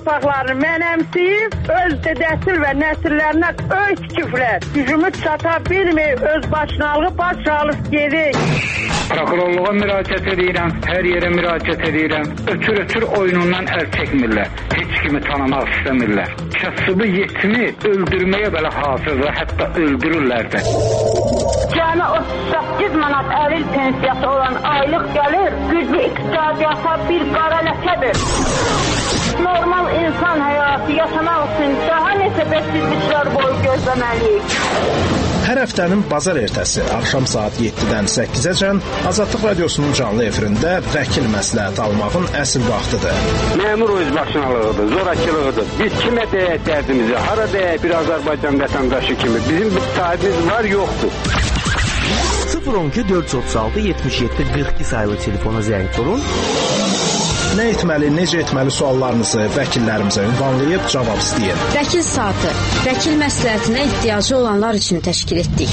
torpaqlarını mənəmsiyib, öz dədəsil və nəsillərinə öz küfrlər. Gücümüz çata bilməyib, öz başınalığı baş alıb gedik. Prokurorluğa müraciət edirəm, hər yerə müraciət edirəm. Ötür oyunundan əl çəkmirlər. Heç kimi tanımaq istəmirlər. Kasıbı yetimi öldürməyə belə hazırdır, hətta öldürürlər də. Cəmi 38 manat əril pensiyası olan aylıq gəlir, güclü iqtisadiyyata bir qara ləkədir. Normal insan həyatı yaşamaq üçün daha neçə bəsizliklər boyu gözləməliyik. Hər həftənin bazar ertəsi axşam saat 7-dən 8-əcən Azadlıq Radiosunun canlı efirində vəkil məsləhəti almağın əsl vaxtıdır. Məmur özbaşınalığıdır, zorakılığıdır. Biz kimə deyək dərdimizi, hara deyək bir Azərbaycan vətəndaşı kimi. Bizim bir sahibimiz var, yoxdur. 012 436 77 42 sayılı telefona zəng vurun. Nə etməli, necə etməli suallarınızı vəkillərimizə ünvanlayıb cavab istəyin. Vəkil saatı, vəkil məsləhətinə ehtiyacı olanlar üçün təşkil etdik.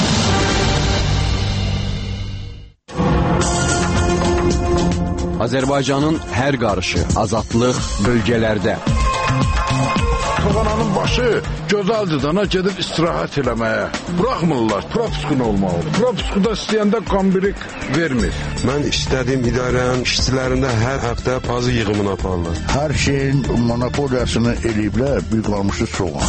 Azərbaycanın hər qarışı, azadlıq bölgələrdə. Toğananın başı gözəldidana gedib istirahət eləməyə. Buraxmırlar, propiskun olmalı. Propiskuda istəyəndə qambirik vermir. Mən istədiyim idarənin işçilərində hər həftə pazı yığımını aparırlar. Hər şeyin monopoliyasını eləyiblər, bir qalmışı soğan.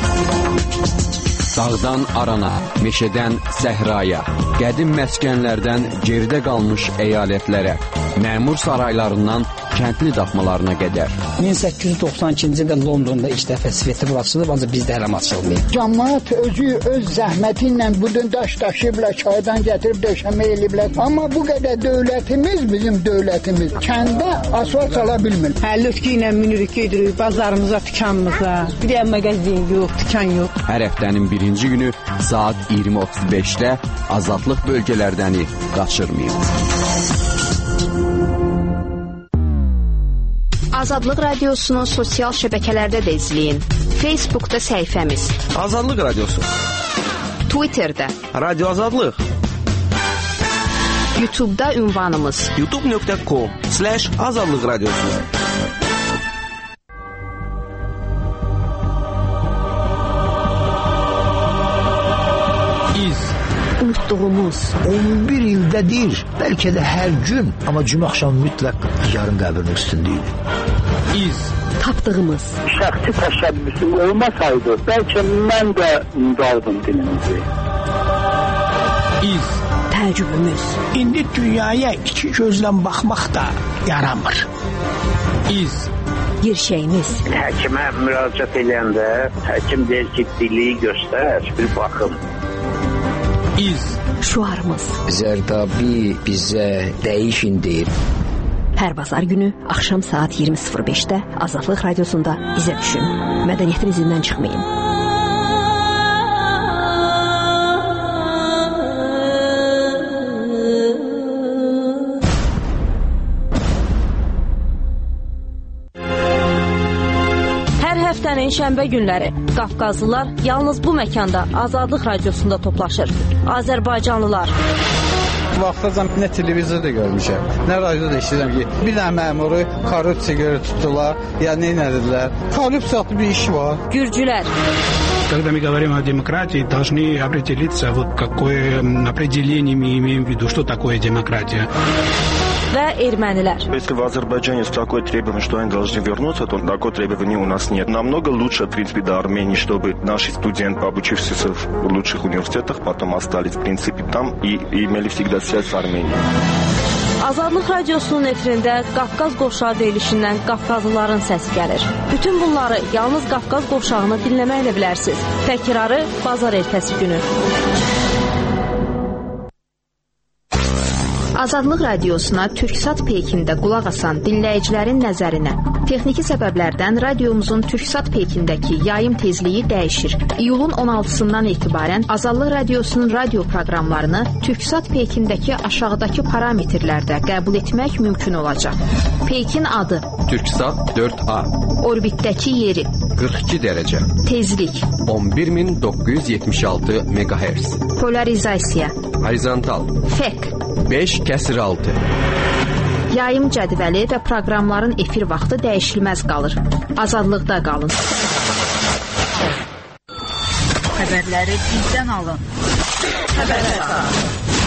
Dağdan arana, meşədən səhraya, qədim məskənlərdən geridə qalmış əyalətlərə, məmur saraylarından kəndli daxmalarına qədər. 1892-ci ildə Londonda ilk dəfə Svetlov açılıb, ancaq bizdə hələm açılmayıb. Cəmaət özü öz zəhməti ilə budun daş daşıyıblar, çaydan gətirib döşəmə eləyiblər. Amma bu qədər dövlətimiz, bizim dövlətimiz kəndə asfalt sala bilmir. Lütki ilə minirik gedirik bazarımıza, dükanımıza. Bir də mağazin yox, dükan yox. Hər həftənin birinci günü saat 20:35-də Azadlıq bölgələrdəni qaçırmayın. Azadlıq Radiosunun sosial şəbəkələrdə də izləyin. Facebookda səhifəmiz Azadlıq Radiosu, Twitterdə Radio Azadlıq, YouTube'da ünvanımız youtube.com/Azadlıq Radiosu. Unutduğumuz 11 ildədir, bəlkə də hər gün, amma cümə axşamı mütləq yarın qəbrinin üstündəydi. İz tapdığımız şəxsi təşəbbüsü olmasaydı, bəlkə mən də unudardım dilimizi. İz təəccübümüz. İndi dünyaya iki gözlə baxmaq da yaramır. İz gerçəyimiz. Həkimə müraciət edəndə həkim deyir ki, diliyi göstər, bir baxın. İz şuarımız. Zərdabi bizə dəyişin deyir. Hər bazar günü axşam saat 20:05-də Azadlıq Radiosunda bizə düşün. Mədəniyyətin izindən çıxmayın. Həftənin şənbə günləri Qafqazlılar yalnız bu məkanda Azadlıq Radiosunda toplaşır. Azərbaycanlılar. Vaxtacan nə televizorda görmüşəm, nə radioda eşidirəm ki, bir dənə məmuru korrupsiya görə tutdular, ya nə edilər. Korrupsiya adlı bir iş var. Gürcülər. Когда мы говорим о демократии, должны определиться, вот какое определение мы имеем в виду, что такое демократия. Və ermənilər. Если в Азербайджане есть такое требование, что они должны вернуться, то такого требования у нас нет. Намного лучше, в принципе, до Армении, чтобы наши студенты, обучившиеся в лучших университетах, потом остались, в принципе, там и имели всегда связь с Арменией. Azadlıq Radiosunun efirində Qafqaz qovşağı deyilişindən Qafqazlıların səsi gəlir. Bütün bunları yalnız Qafqaz qovşağını dinləməklə bilərsiniz. Təkrarı bazar ertəsi günü. Azadlıq Radiosuna Türksat Peykində qulaq asan dinləyicilərin nəzərinə. Texniki səbəblərdən radiomuzun Türksat Peykindəki yayım tezliyi dəyişir. İyulun 16-sından etibarən Azadlıq Radiosunun radio proqramlarını Türksat Peykindəki aşağıdakı parametrlərdə qəbul etmək mümkün olacaq. Peykin adı Türksat 4A, orbitdəki yeri 42 dərəcə, tezlik 11976 MHz, polarizasiya horizontal fek 5/6, Yayım cədvəli və proqramların efir vaxtı dəyişilməz qalır. Azadlıqda qalın. Xəbərləri bizdən alın. Xəbər.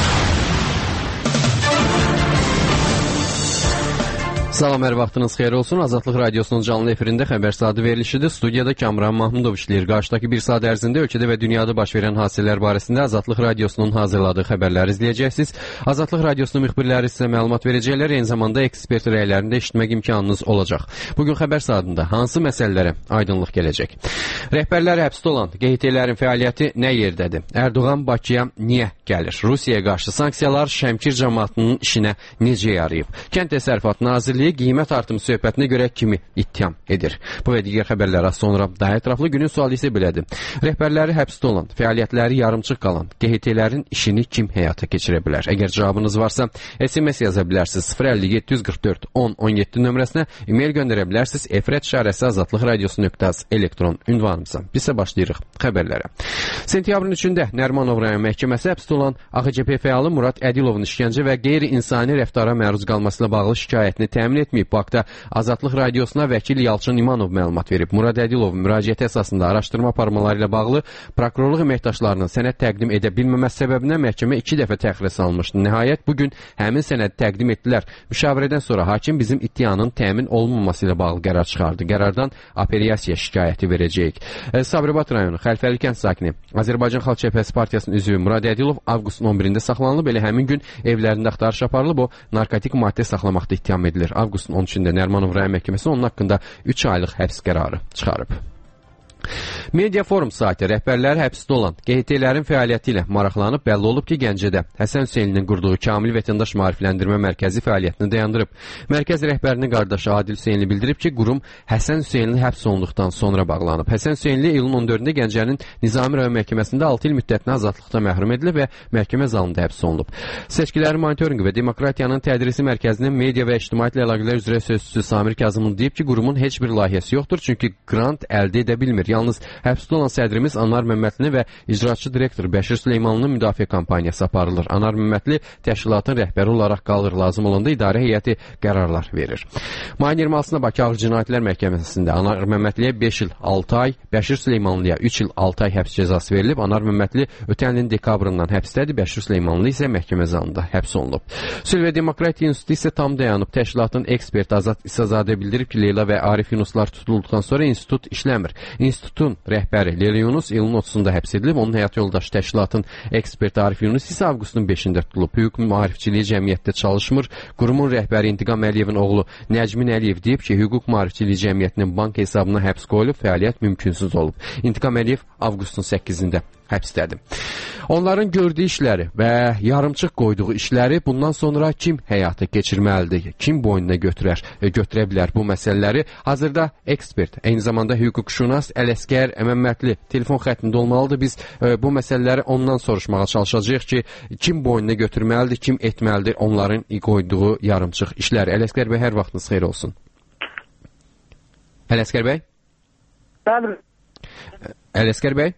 Salam, hər vaxtınız xeyir olsun. Azadlıq Radiosunun canlı efirində xəbər saatı verilişidir. Studiyada Kamran Mahmudov işləyir. Qarşıdakı bir saat ərzində ölkədə və dünyada baş verən hadisələr barəsində Azadlıq Radiosunun hazırladığı xəbərləri izləyəcəksiniz. Azadlıq Radiosunun müxbirləri sizə məlumat verəcəklər. Eyni zamanda ekspert rəylərini də eşitmək imkanınız olacaq. Bugün xəbər saatında hansı məsələlərə aydınlıq gələcək? Rəhbərlər həbsdə olan QHT-lərin fəaliyyəti nə yerdədir? Erdoğan Bakıya niyə gəlir? Rusiyaya qarşı sanksiyalar Şəmkir cəmaatının işinə necə yarayıb? Kənd Təsərrüfatı Nazirliyi qiymət artımı söhbətinə görə kimi ittiham edir? Bu və digər xəbərlər az sonra daha ətraflı. Günün sualı isə belədir. Rəhbərləri həbsdə olan, fəaliyyətləri yarımçıq qalan QHT-lərin işini kim həyata keçirə bilər? Əgər cavabınız varsa, SMS yaza bilərsiniz 050-744 1017 nömrəsinə, e-mail göndərə bilərsiniz efrət@azadlıqradiosu.az elektron ünvanımıza. Biz isə başlayırıq xəbərlərə. Sentyabrın 3-də Nərimanov rayon məhkəməsi həbsdə olan AXCP fəalı Murad Ədilovun işgəncə və qeyri-insani rəftara məruz qalmasıyla bağlı şikayətini təmin etməyib. Bu haqda Azadlıq Radiosuna vəkil Yalçın İmanov məlumat verib. Murad Ədilovun müraciəti əsasında araşdırma aparmaları ilə bağlı prokurorluq əməkdaşlarının sənəd təqdim edə bilməməsi səbəbindən məhkəmə 2 dəfə təxirə salınmışdı. Nəhayət bugün həmin sənədi təqdim etdilər. Müşavirədən sonra hakim bizim iddianın təmin olunmaması ilə bağlı qərar çıxardı. Qərardan apellyasiya şikayəti verəcəyik. Sabirabad rayonu Xəlfəli kənd sakini Azərbaycan Xalq Cəbhəsi Partiyasının üzvü Murad Ədilov avqustun 11-də saxlanılıb. Elə həmin gün evlərində axtarış aparılıb. O narkotik maddə saxlamaqda ittiham edilir. Avqustun 13-də Nərimanov rayon məhkəməsi onun haqqında 3 aylıq həbs qərarı çıxarıb. Media Forum saiti rəhbərləri həbsdə olan QHT-lərin fəaliyyəti ilə maraqlanıb. Bəlli olub ki, Gəncədə Həsən Hüseynlinin qurduğu Kamil Vətəndaş Maarifləndirmə Mərkəzi fəaliyyətini dayandırıb. Mərkəz rəhbərinin qardaşı Adil Hüseynli bildirib ki, qurum Həsən Hüseynli həbs olunduqdan sonra bağlanıb. Həsən Hüseynli iyulun 14-də Gəncənin Nizami rayon məhkəməsində 6 il müddətinə azadlıqda məhrum edilib və məhkəmə zalında həbs olunub. Seçkilərin monitorinqi və demokratiyanın tədrisi mərkəzinin media və ictimaiyyətlə əlaqələr üzrə sözçüsü Samir Kazımov deyib ki, qurumun heç bir layihəsi yoxdur, çünki grant əldə edə bilmir. Yalnız həbsdə olan sədrimiz Anar Məmmədli və icraçı direktor Bəşir Süleymanlının müdafiə kampaniyası aparılır. Anar Məmmədli təşkilatın rəhbəri olaraq qalır. Lazım olanda idarə heyəti qərarlar verir. Mayın 26-sında Bakı Ağır Cinayətlər Məhkəməsində Anar Məmmədliyə 5 il 6 ay, Bəşir Süleymanlıya 3 il 6 ay həbs cəzası verilib. Anar Məmmədli ötən ilin dekabrından həbsdədir. Bəşir Süleymanlı isə məhkəmə zalında həbs olunub. Sülh və Demokratiya İnstitutu isə tam dayanıb. Təşkilatın eksperti Azad İsazadə bildirib ki, Leyla və Arif Yunuslar tutulduqdan sonra institut işləmir. İnstitutun rəhbəri Leyla Yunus iyulun 30-da həbs edilib. Onun həyat yoldaşı təşkilatın eksperti Arif Yunus isə avqustun 5-də tutulub. Hüquq maarifçiliyi cəmiyyətdə çalışmır. Qurumun rəhbəri İntiqam Əliyevin oğlu Nəcmin Əliyev deyib ki, hüquq maarifçiliyi cəmiyyətinin bank hesabına həbs qoyulub, fəaliyyət mümkünsüz olub. İntiqam Əliyev avqustun 8-də həbsdədir. Onların gördüyü işləri və yarımçıq qoyduğu işləri bundan sonra kim həyata keçirməlidir? Kim boynuna götürə bilər bu məsələləri? Hazırda ekspert, eyni zamanda hüquqşünas Ələsgər Məmmədli telefon xəttində olmalıdır. Biz bu məsələləri ondan soruşmağa çalışacağıq ki, kim boynuna götürməlidir, kim etməlidir onların qoyduğu yarımçıq işləri? Ələsgər bəy, hər vaxtınız xeyir olsun. Ələsgər bəy? Bəli. Ələsgər bəy?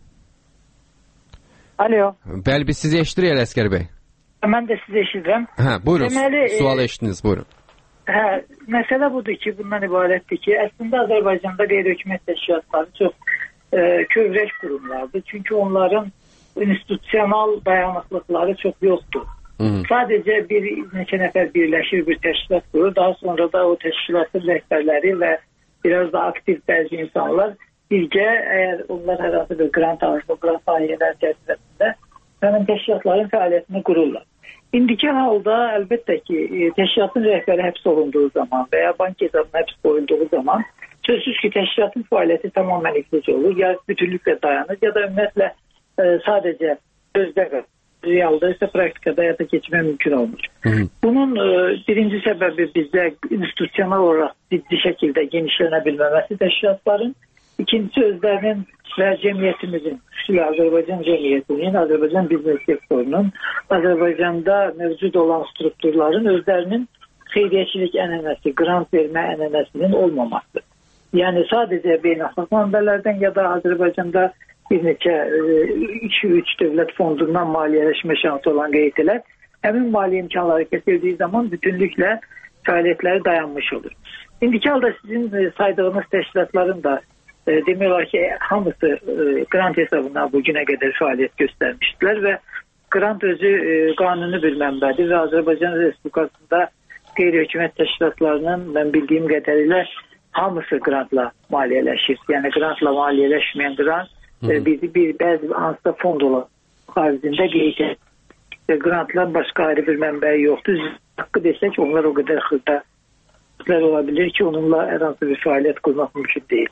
Alo. Bəli, biz sizi eşidirik Ələsgər bəy. Mən də sizi eşidirəm. Hə, buyurun, sualı eşitdiniz, buyurun. Hə, məsələ budur ki, bundan ibarətdir ki, əslində Azərbaycanda qeyri-hökumət təşkilatları çox kövrək qurumlardır. Çünki onların institusional dayanıqlıqları çox yoxdur. Sadəcə bir neçə nəfər birləşir, bir təşkilat qurur. Daha sonra da o təşkilatın rəhbərləri və biraz da aktiv bəzi insanlar birgə, əgər onlar hər hansı bir grant alır, bu grant layihələr çərçivəsində həmin təşkilatların fəaliyyətini qururlar. İndiki halda əlbəttə ki, təşkilatın rəhbəri həbs olunduğu zaman və ya bank hesabına həbs qoyulduğu zaman sözsüz ki, təşkilatın fəaliyyəti tamamilə iflic olur, ya bütünlüklə dayanır, ya da ümumiyyətlə sadəcə sözdə qalır. Realda isə praktikada həyata keçmək mümkün olmur. Bunun birinci səbəbi bizdə institusional olaraq ciddi şəkildə genişlənə bilməməsi təşkilatların, İkincisi özlərinin və cəmiyyətimizin, xüsusilə Azərbaycan cəmiyyətinin, Azərbaycan biznes sektorunun, Azərbaycanda mövcud olan strukturların özlərinin xeyriyyəçilik ənənəsi, grant vermə ənənəsinin olmaması. Yəni sadəcə beynəlxalq mənbələrdən ya da Azərbaycanda bir neçə 2-3 dövlət fondundan maliyyələşmə şansı olan QHT-lər həmin mali imkanları kəsildiyi zaman bütünlüklə fəaliyyətləri dayanmış olur. İndiki halda sizin saydığınız təşkilatların da demək olar ki, hamısı qrant hesabına bu günə qədər fəaliyyət göstərmişdilər və qrant özü qanuni bir mənbədir və Azərbaycan Respublikasında qeyri-hökumət təşkilatlarının mən bildiyim qədərilə hamısı qrantla maliyyələşir. Yəni qrantla maliyyələşməyən qrant bəzi hansısa fond olan xaricində qeyri qrantlar başqa ayrı bir mənbəyi yoxdur. Haqqı desək onlar o qədər xırda ola bilir ki, onunla hər hansı bir fəaliyyət qurmaq mümkün deyil.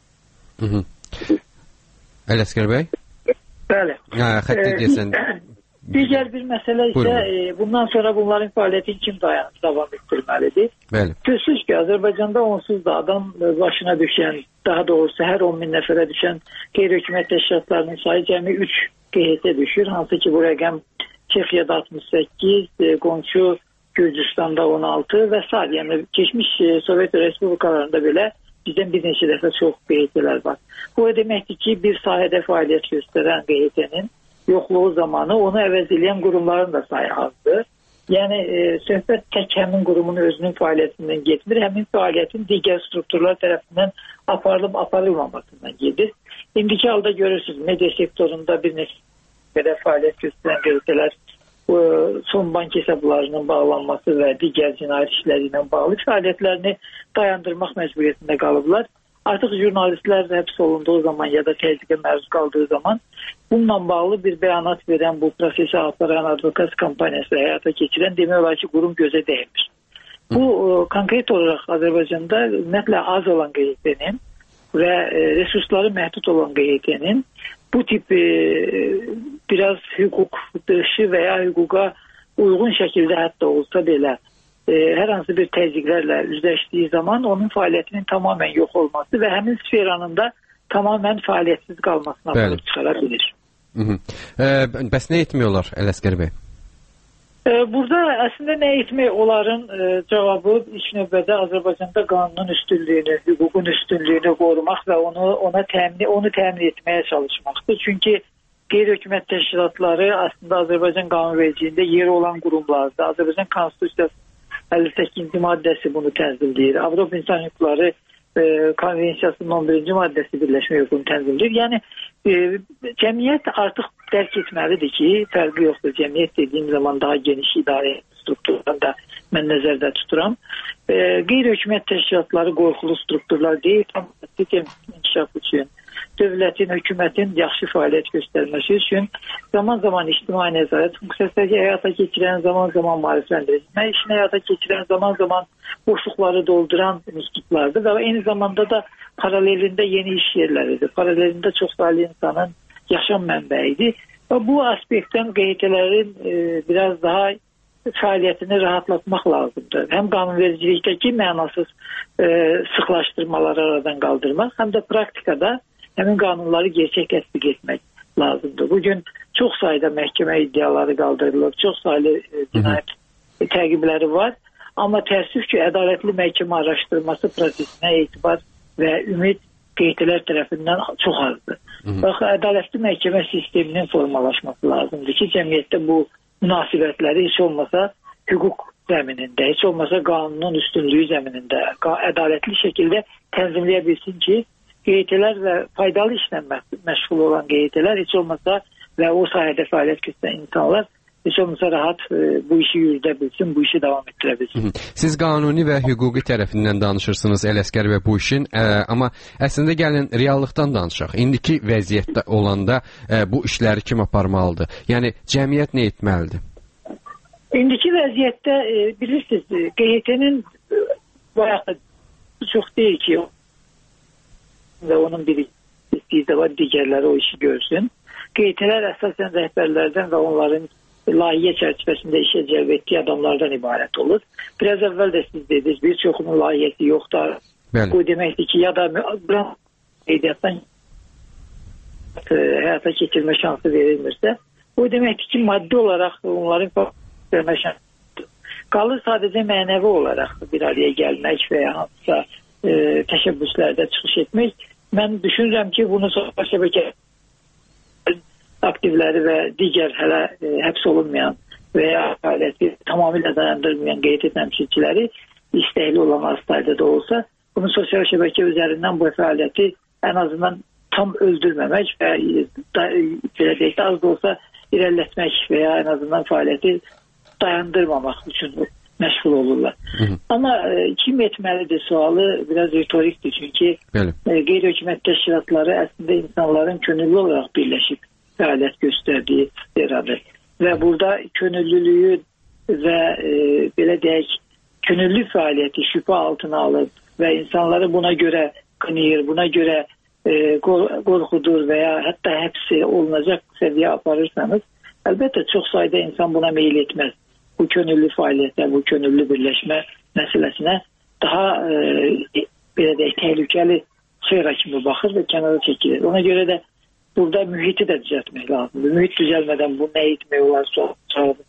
Ələsgər bəy? Bəli. Xətti deyəsən. Digər bir məsələ isə bundan sonra bunların fəaliyyətini kim davam etdirməlidir? Bəli. Sözsüz ki, Azərbaycanda onsuz da adam başına düşən, daha doğrusu hər 10 min nəfərə düşən qeyri-hökumət təşkilatlarının sayı cəmi 3 QHT düşür. Hansı ki, bu rəqəm Çexiyada 68, qonşu Gürcüstanda 16 və s. Yəni keçmiş Sovet Respublikalarında belə bizdən bir neçə dəfə çox QHT-lər var. Bu deməkdir ki, bir sahədə fəaliyyət göstərən QHT-nin yoxluğu zamanı onu əvəz edən qurumların da sayı azdır. Yəni söhbət tək həmin qurumun özünün fəaliyyətindən getmir, həmin fəaliyyətin digər strukturlar tərəfindən aparılmamasından gedir. İndiki halda görürsünüz, media sektorunda bir neçə qədər fəaliyyət göstərən QHT-lər son bank hesablarının bağlanması və digər cinayət işləri ilə bağlı fəaliyyətlərini dayandırmaq məcburiyyətində qalıblar. Artıq jurnalistlər həbs olunduğu zaman ya da təzyiqə məruz qaldığı zaman bununla bağlı bir bəyanat verən, bu prosesi aparan advokat kampaniyası həyata keçirən demək olar ki, qurum gözə dəymir. Bu konkret olaraq Azərbaycanda ümumiyyətlə az olan QHT-nin və resursları məhdud olan QHT-nin bu tip biraz hüquq dışı və ya hüquqa uyğun şəkildə hətta olsa belə hər hansı bir təzyiqlərlə üzləşdiyi zaman onun fəaliyyətinin tamamən yox olması və həmin sferanın da tamamən fəaliyyətsiz qalmasına bağlı çıxara bilir. Bəs nə etmiyorlar Ələsgər bəy? Burada əslində nə etmək onların cavabı ilk növbədə Azərbaycanda qanunun üstünlüyünü, hüququn üstünlüyünü qorumaq və onu təmin etməyə çalışmaqdır. Çünki qeyri-hökumət təşkilatları əslində Azərbaycan qanunvericiliyində yeri olan qurumlardır. Azərbaycan Konstitusiyası 58-ci maddəsi bunu tənzimləyir. Avropa İnsan Hüquqları Konvensiyasının 11-ci maddəsi birləşmə hüququnu tənzimləyir. Yəni cəmiyyət artıq dərk etməlidir ki, fərqi yoxdur. Cəmiyyət dediyim zaman daha geniş idarə strukturlarını da mən nəzərdə tuturam. Qeyri-hökumət təşkilatları qorxulu strukturlar deyil, tam inkişaf üçün dövlətin, hökumətin yaxşı fəaliyyət göstərməsi üçün zaman-zaman ictimai nəzarət funksiyası həyata keçirən, zaman-zaman maarifləndirmə işini həyata keçirən, zaman-zaman boşluqları dolduran institutlardır və eyni zamanda da paralelində yeni iş yerləridir. Paralelində çoxsaylı insanın yaşam mənbəyidir. Və bu aspektdən QHT-lərin biraz daha fəaliyyətini rahatlatmaq lazımdır. Həm qanunvericilikdəki mənasız sıxlaşdırmaları aradan qaldırmaq, həm də praktikada həmin qanunları gerçək tətbiq etmək lazımdır. Bugün çox sayda məhkəmə iddiaları qaldırılır, çox saylı cinayət təqibləri var. Amma təəssüf ki, ədalətli məhkəmə araşdırması prosesinə etibar və ümid QHT-lər tərəfindən çox azdır. Bax, ədalətli məhkəmə sisteminin formalaşması lazımdır ki, cəmiyyətdə bu münasibətləri heç olmasa hüquq zəminində, heç olmasa qanunun üstünlüyü zəminində ədalətli şəkildə tənzimləyə bilsin ki, QHT-lər və faydalı işlə məşğul olan QHT-lər heç olmasa və o sahədə fəaliyyət göstərən insanlar heç olmasa rahat bu işi yürüdə bilsin, bu işi davam etdirə bilsin. Siz qanuni və hüquqi tərəfindən danışırsınız Ələsgər və bu işin, amma əslində gəlin reallıqdan danışaq. İndiki vəziyyətdə olanda bu işləri kim aparmalıdır? Yəni cəmiyyət nə etməlidir? İndiki vəziyyətdə bilirsiniz, QHT-nin bayaq çox deyil ki, və onun biri istəyir də var, digərləri o işi görsün. QHT-lər əsasən rəhbərlərdən və onların layihə çərçivəsində işə cəlb etdiyi adamlardan ibarət olur. Biraz əvvəl də siz dediniz, bir çoxunun layihəsi yoxdur. Bu deməkdir ki, ya da qeydiyyatdan həyata keçirmə şansı verilmirsə, bu deməkdir ki, maddi olaraq onların vermə şansı qalır. Sadəcə mənəvi olaraq bir araya gəlmək və ya hansısa təşəbbüslərdə çıxış etmək. Mən düşünürəm ki, bunu sosial şəbəkə aktivləri və digər hələ həbs olunmayan veya fəaliyyəti tamamilə dayandırmayan qeyd təmsilçiləri istəkli olan hastayda da olsa, bunu sosial şəbəkə üzərindən bu fəaliyyəti ən azından tam öldürməmək və belə deyək, az da olsa irələtmək və ya ən azından fəaliyyəti dayandırmamaq üçün məşğul olurlar. Amma kim etməlidir sualı biraz ritorikdir. Çünki qeyri-hökumət təşkilatları əslində insanların könüllü olaraq birləşib fəaliyyət göstərdiyi yeradır. Və burada könüllülüyü və belə deyək, könüllü fəaliyyəti şübhə altına alıb və insanları buna görə qınayır, buna görə qorxudur və ya hətta həbsi olunacaq səviyyə aparırsanız, əlbəttə çox sayda insan buna meyil etməz. Bu könüllü fəaliyyətə, bu könüllü birləşmə məsələsinə daha belə deyək, təhlükəli sfera kimi baxır və kənara çəkilir. Ona görə də burada mühiti də düzəltmək lazımdır. Mühit düzəlmədən bu nə etmək olar sorğu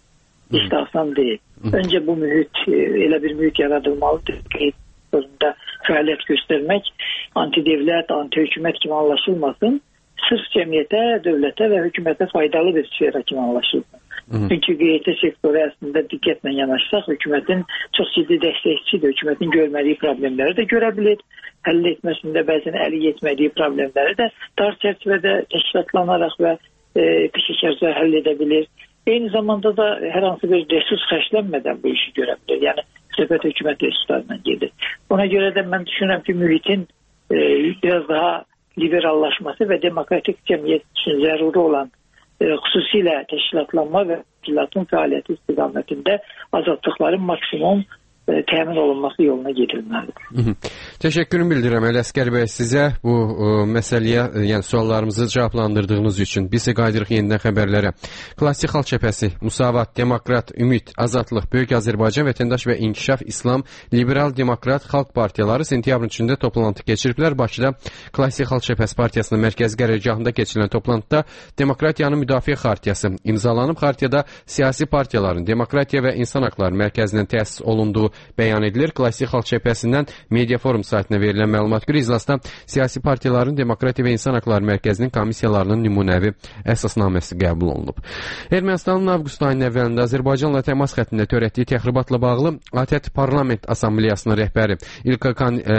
istəsən deyil. Öncə bu mühit, elə bir mühit yaradılmalıdır ki, burada fəaliyyət göstərmək antidevlət, anti-hökumət kimi anlaşılmasın. Sırf cəmiyyətə, dövlətə və hökumətə faydalı bir sfera kimi anlaşılsın. Çünki QT sektoru əslində diqqətlə yanaşsaq, hökumətin çox ciddi dəstəkçidir. Hökumətin görmədiyi problemləri də görə bilir. Həll etməsində bəzən əli yetmədiyi problemləri də dar çərçivədə təşkilatlanaraq və peşə çərçivədə həll edə bilir. Eyni zamanda da hər hansı bir resurs xərclənmədən bu işi görə bilir. Yəni, söhbət hökumət resurslarından gedir. Ona görə də mən düşünürəm ki, mühitin biraz daha liberallaşması və demokratik cəmiyyət üçün zəruri olan xüsusilə təşkilatlanma və təşkilatın fəaliyyəti istiqamətində azadlıqların maksimum təmin olunması yoluna gedilməlidir. Təşəkkürümü bildirirəm Ələsgər bəy sizə bu məsələyə, yəni suallarımızı cavablandırdığınız üçün. Biz isə qayıdırıq yenidən xəbərlərə. Klassik Xalq Cəbhəsi, Musavat, Demokrat, Ümid, Azadlıq, Böyük Azərbaycan Vətəndaş və İnkişaf İslam, Liberal Demokrat Xalq partiyaları sentyabrın 3-də toplantı keçiriblər. Bakıda Klassik Xalq Cəbhəsi partiyasının mərkəzi qərargahında keçirilən toplantıda Demokratiyanın Müdafiə Xartiyası imzalanıb. Xartiyada siyasi partiyaların Demokratiya və İnsan Haqları Mərkəzinin təsis olunduğu bəyan edilir. Klassik Xalq Cəbhəsindən Media Forum saytına verilən məlumat görə iclasda siyasi partiyaların Demokratiya və İnsan Haqları Mərkəzinin komissiyalarının nümunəvi əsasnaməsi qəbul olunub. Ermənistanın avqust ayının əvvəlində Azərbaycanla təmas xəttində törətdiyi təxribatla bağlı ATƏT Parlament Assambleyasının rəhbəri İlka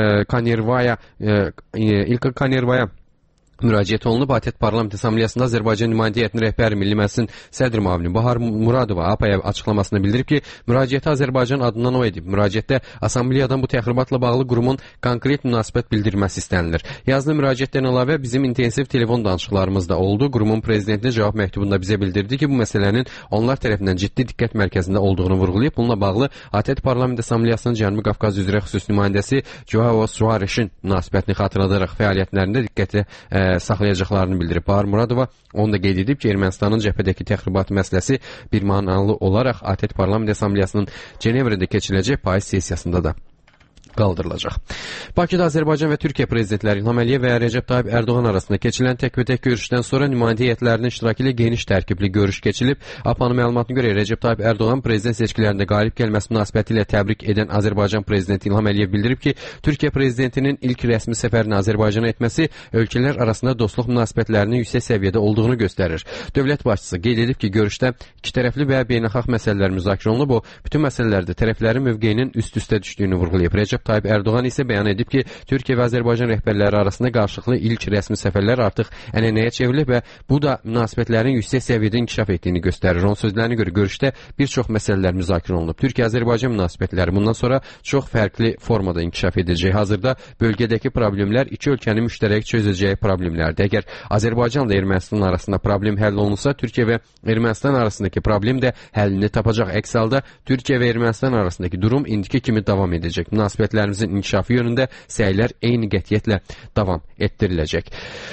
Kanervaya müraciət olunub. ATƏT Parlament Assambleyasında Azərbaycan nümayəndə heyətinin rəhbəri Milli Məclisin sədr müavini Bahar Muradova APAya açıqlamasında bildirib ki, müraciəti Azərbaycan adından o edib. Müraciətdə Assambleyadan bu təxribatla bağlı qurumun konkret münasibət bildirməsi istənilir. Yazılı müraciətdən əlavə bizim intensiv telefon danışıqlarımız da oldu. Qurumun prezidenti cavab məktubunda bizə bildirdi ki, bu məsələnin onlar tərəfindən ciddi diqqət mərkəzində olduğunu vurğulayıb. Bununla bağlı ATƏT Parlament Assambleyasının Cənubi Qafqaz üzrə xüsusi nümayəndəsi Joao Suareşin münasibətini xatırladaraq fəaliyyətlərində diqqəti saxlayacaqlarını bildirib. Bahar Muradova onu da qeyd edib ki, Ermənistanın cəbhədəki təxribat məsələsi birmənalı olaraq ATƏT Parlament Assambleyasının Cenevrədə keçiriləcək payız sessiyasında da qaldırılacaq. Bakıda Azərbaycan və Türkiyə prezidentləri İlham Əliyev və Rəcəb Tayyib Ərdoğan arasında keçilən təkbətək görüşdən sonra nümayəndə heyətlərinin iştirakı ilə geniş tərkibli görüş keçilib. APA'nın məlumatına görə Rəcəb Tayyib Ərdoğan prezident seçkilərində qalib gəlməsi münasibəti ilə təbrik edən Azərbaycan prezidenti İlham Əliyev bildirib ki, Türkiyə prezidentinin ilk rəsmi səfərini Azərbaycana etməsi ölkələr arasında dostluq münasibətlərinin yüksək səviyyədə olduğunu göstərir. Dövlət başçısı qeyd edib ki, görüşdə ikitərəfli və beynəlxalq məsələlər müzakirə olunub. O, bütün məsələlərdə tərəflərin mövqeyinin üst-üstə düşdüyünü vurğulayıb. Rəcəb Tayyib Ərdoğan isə bəyan edib ki, Türkiyə və Azərbaycan rəhbərləri arasında qarşılıqlı ilk rəsmi səfərlər artıq ənənəyə çevrilib və bu da münasibətlərin yüksək səviyyədə inkişaf etdiyini göstərir. Onun sözlərinə görə görüşdə bir çox məsələlər müzakirə olunub. Türkiyə-Azərbaycan münasibətləri bundan sonra çox fərqli formada inkişaf edəcək. Hazırda bölgədəki problemlər iki ölkənin müştərək çözəcəyi problemlərdir. Əgər Azərbaycanla Ermənistan arasında problem həll olunsa, Türkiyə və Ermənistan arasındakı problem də həllini tapacaq. Əks halda Türkiyə və Ermənistan arasındakı durum indiki kimi davam edəcək. Münasibətlərimizin inkişafı yönündə səylər eyni qətiyyətlə davam etdiriləcək.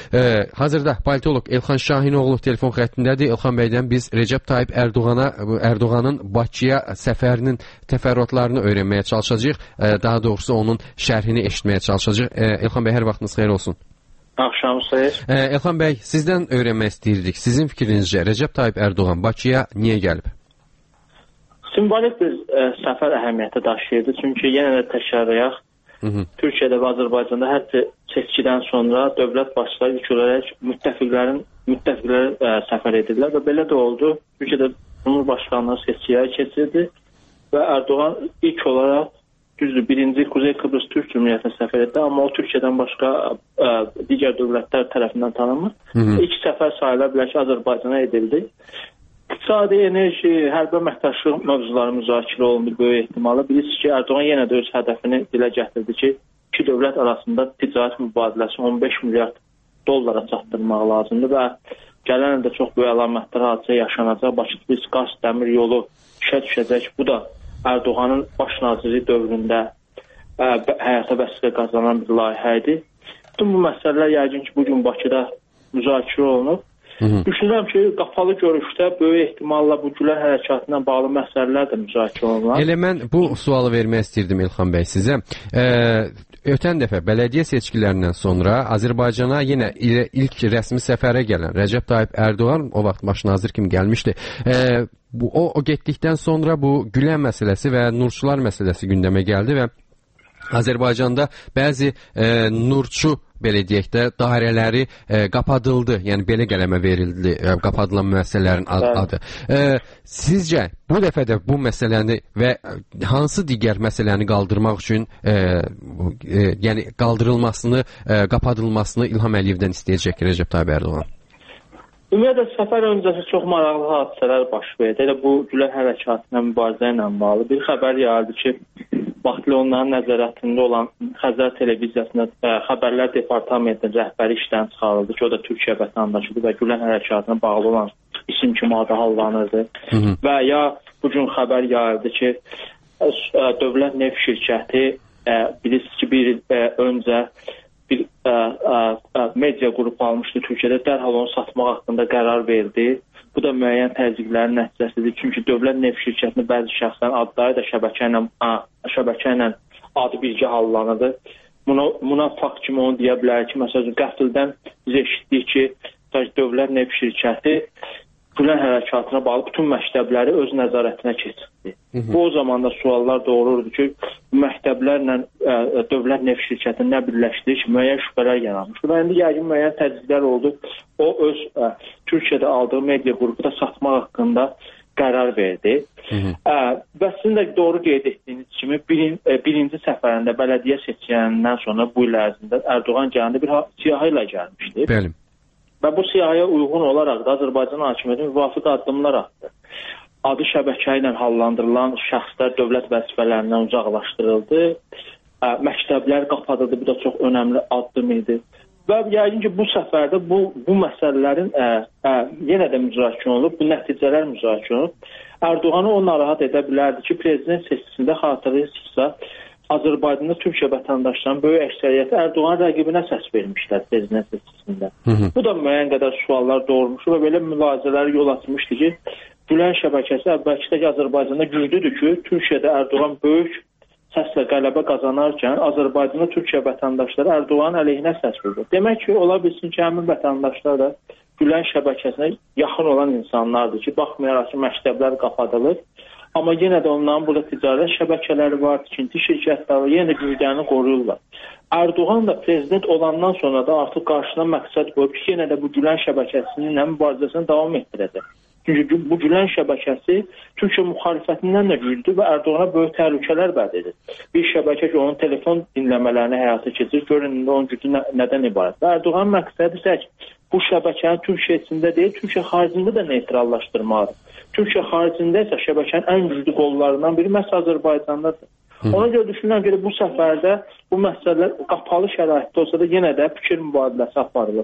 Hazırda politoloq Elxan Şahinoğlu telefon xəttindədir. Elxan bəydən biz Rəcəb Tayyib Ərdoğanın Bakıya səfərinin təfərrüatlarını öyrənməyə çalışacağıq. Daha doğrusu onun şərhini eşitməyə çalışacağıq. Elxan bəy, hər vaxtınız xeyir olsun. Axşamınız xeyir. Elxan bəy, sizdən öyrənmək istəyirdik. Sizin fikrinizcə Rəcəb Tayyib Ərdoğan Bakıya niyə gəlib? Simbolik bir səfər əhəmiyyəti daşıyırdı. Çünki yenə də təkrarlayaq, Türkiyədə və Azərbaycanda hər bir seçkidən sonra dövlət başçıları ilk olaraq müttəfiqlərin səfər edirlər və belə də oldu. Türkiyədə Cumhurbaşqanlığı seçkiləri keçirdi və Erdoğan ilk olaraq düzdür, birinci Kuzey Kıbrıs Türk Cumhuriyyətinə səfər etdi, amma o Türkiyədən başqa digər dövlətlər tərəfindən tanınmır. İlk səfər sayıla bilər ki, Azərbaycana edildi. İqtisadi, enerji, hərbi əməkdaşlıq mövzuları müzakirə olundu böyük ehtimalla. Bilirsiniz ki, Erdoğan yenə də öz hədəfini dilə gətirdi ki, iki dövlət arasında ticarət mübadiləsi 15 milyard dollara çatdırmaq lazımdır və gələn ildə çox böyük əlamətlər hadisə yaşanacaq. Bakı-Tbilisi-Qars dəmir yolu işə düşəcək. Bu da Erdoğanın baş naziri dövründə həyata vəsilə qazanan bir layihə idi. Bütün bu məsələlər yəqin ki, bugün Bakıda müzakirə olunub. Düşünürəm ki, qapalı görüşdə böyük ehtimalla bu Gülər hərəkatına bağlı məsələlər də müzakirə olunur. Elə mən bu sualı vermək istəyirdim İlham bəy sizə. Ötən dəfə bələdiyyə seçkilərindən sonra Azərbaycana yenə ilk rəsmi səfərə gələn Rəcəb Tayyip Erdoğan o vaxt baş nazir kimi gəlmişdi. O getdikdən sonra bu Gülər məsələsi və Nurçular məsələsi gündəmə gəldi və Azərbaycanda bəzi nurçu belə deyək də dairələri qapadıldı. Yəni belə qələmə verildi qapadılan müəssisələrin adı. Sizcə bu dəfə də bu məsələni və hansı digər məsələni qaldırmaq üçün yəni qaldırılmasını, qapadılmasını İlham Əliyevdən istəyəcək Rəcəb Tayyip Erdoğan? Ümumiyyətlə səfər öncəsi çox maraqlı hadisələr baş verdi. Elə bu Gülər hərəkatına mübarizə ilə bağlı bir xəbər yayıldı ki, vaxtlı onların nəzarətində olan Xəzər televiziyasında xəbərlər departamentinin rəhbəri işdən çıxarıldı ki, o da Türkiyə vətəndaşıdır və Gülər hərəkatına bağlı olan isim kimi adı hallanırdı. Və ya bu gün xəbər yayıldı ki, Dövlət Neft Şirkəti bilirsiniz ki, bir il öncə bir media qrupu almışdı Türkiyədə, dərhal onu satmaq haqqında qərar verdi. Bu da müəyyən təzyiqlərin nəticəsidir. Çünki Dövlət Neft Şirkətinin bəzi şəxslərin adları da şəbəkə ilə adı birgə hallanırdı. Buna fakt kimi onu deyə bilər ki, məsələn, qəfildən biz eşitdik ki, Dövlət Neft Şirkəti Gülər hərəkatına bağlı bütün məktəbləri öz nəzarətinə keçirdi. Bu o zaman da suallar doğururdu ki, məktəblərlə Dövlət Neft Şirkətini nə birləşdirir ki, müəyyən şübhələr yaranmışdı. Və indi yəqin müəyyən təzyiqlər oldu. O öz Türkiyədə aldığı media qrupu da satmaq haqqında qərar verdi. Və sizin də doğru qeyd etdiyiniz kimi birinci səfərində bələdiyyə seçkilərindən sonra bu il ərzində Erdoğan gəlində bir siyahı ilə gəlmişdi. Bəli. Və bu siyahıya uyğun olaraq da Azərbaycan hakimiyyəti müvafiq addımlar atdı. Adı şəbəkə ilə hallandırılan şəxslər dövlət vəzifələrindən uzaqlaşdırıldı. Məktəblər qapadıldı. Bu da çox önəmli addım idi. Və yəqin ki, bu səfərdə bu məsələlərin yenə də müzakirə olunub, bu nəticələr müzakirə olunub. Erdoğanı o narahat edə bilərdi ki, prezident seçkisində xatırlayırsınızsa, Azərbaycanda Türkiyə vətəndaşlarının böyük əksəriyyəti Erdoğan rəqibinə səs vermişlər prezident seçkisində. Bu da müəyyən qədər suallar doğurmuşdu və belə mülahizələri yol açmışdı ki, Gülər şəbəkəsi əvvəlki Azərbaycanda güclüdür ki, Türkiyədə Erdoğan böyük səslə qələbə qazanarkən Azərbaycanda Türkiyə vətəndaşları Erdoğanın əleyhinə səs verir. Demək ki, ola bilsin ki, həmin vətəndaşlar da Gülər şəbəkəsinə yaxın olan insanlardır ki, baxmayaraq ki, məktəblər qapadılır. Amma yenə də onların burada ticarət şəbəkələri var, tikinti şirkətləri var, yenə də güclərini qoruyurlar. Erdoğan da prezident olandan sonra da artıq qarşısına məqsəd qoyub ki, yenə də bu Gülər şəbəkəsinin mübarizəsini davam etdirəcək. Çünki bu Gülər şəbəkəsi Türkiyə müxalifətindən də güclüdür və Erdoğana böyük təhlükələr vəd edir. Bir şəbəkə ki, onun telefon dinləmələrini həyata keçirir, görün onun gücü nədən ibarət. Və Erdoğanın məqsədi isə bu şəbəkəni Türkiyə içində deyil, Türkiyə xaricində də neytrallaşdırmalıdır. Türkiyə xaricində isə şəbəkənin ən güclü qollarından biri məhz Azərbaycandadır. Ona görə düşünürəm ki, bu səfərdə bu məsələlər qapalı şəraitdə olsa da yenə də fikir mübadiləsi aparılır.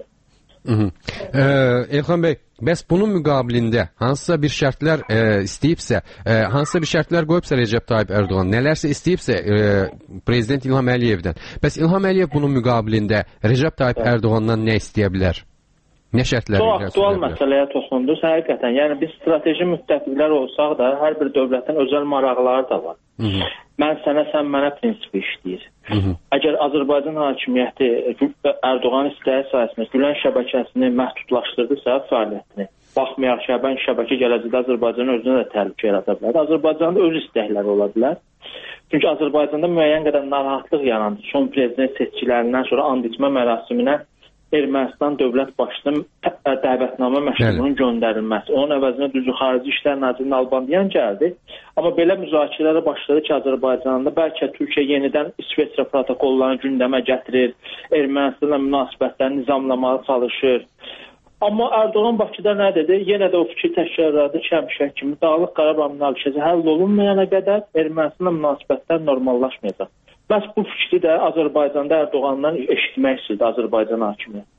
Elxan bəy, bəs bunun müqabilində hansısa bir şərtlər istəyibsə, hansısa bir şərtlər qoyubsa Rəcəb Tayyip Erdoğan, nələrsə istəyibsə Prezident İlham Əliyevdən, bəs İlham Əliyev bunun müqabilində Rəcəb Tayyip Erdoğandan nə istəyə bilər? Nə şərtlər? Çox aktual məsələyə toxundunuz. Həqiqətən, yəni biz strateji müttəfiqlər olsaq da hər bir dövlətin özəl maraqları da var. Mən sənə, sən mənə prinsipi işləyir. Əgər Azərbaycan hakimiyyəti Erdoğan istəyi sayəsində Gülər şəbəkəsini məhdudlaşdırdısa fəaliyyətini, baxmayaraq ki, həmin şəbəkə gələcəkdə Azərbaycanın özünə də təhlükə yarada bilər. Azərbaycanda öz istəkləri ola bilər. Çünki Azərbaycanda müəyyən qədər narahatlıq yarandı. Son prezident seçkilərindən sonra and içmə mərasiminə Ermənistan dövlət başçısının dəvətnamə məktubunun göndərilməsi. Onun əvəzinə düzü Xarici İşlər Naziri Nalbandiyan gəldi. Amma belə müzakirələrə başladı ki, Azərbaycanda bəlkə Türkiyə yenidən İsveçrə protokollarını gündəmə gətirir, Ermənistanla münasibətləri nizamlamağa çalışır. Amma Erdoğan Bakıda nə dedi? Yenə də o fikir təkrarladı ki, həmişə kimi Dağlıq Qarabağ münaqişəsi həll olunmayana qədər Ermənistanla münasibətlər normallaşmayacaq. Bəs bu fikri də Azərbaycanda Erdoğandan eşitmək istəyirdi Azərbaycan hakimiyyəti.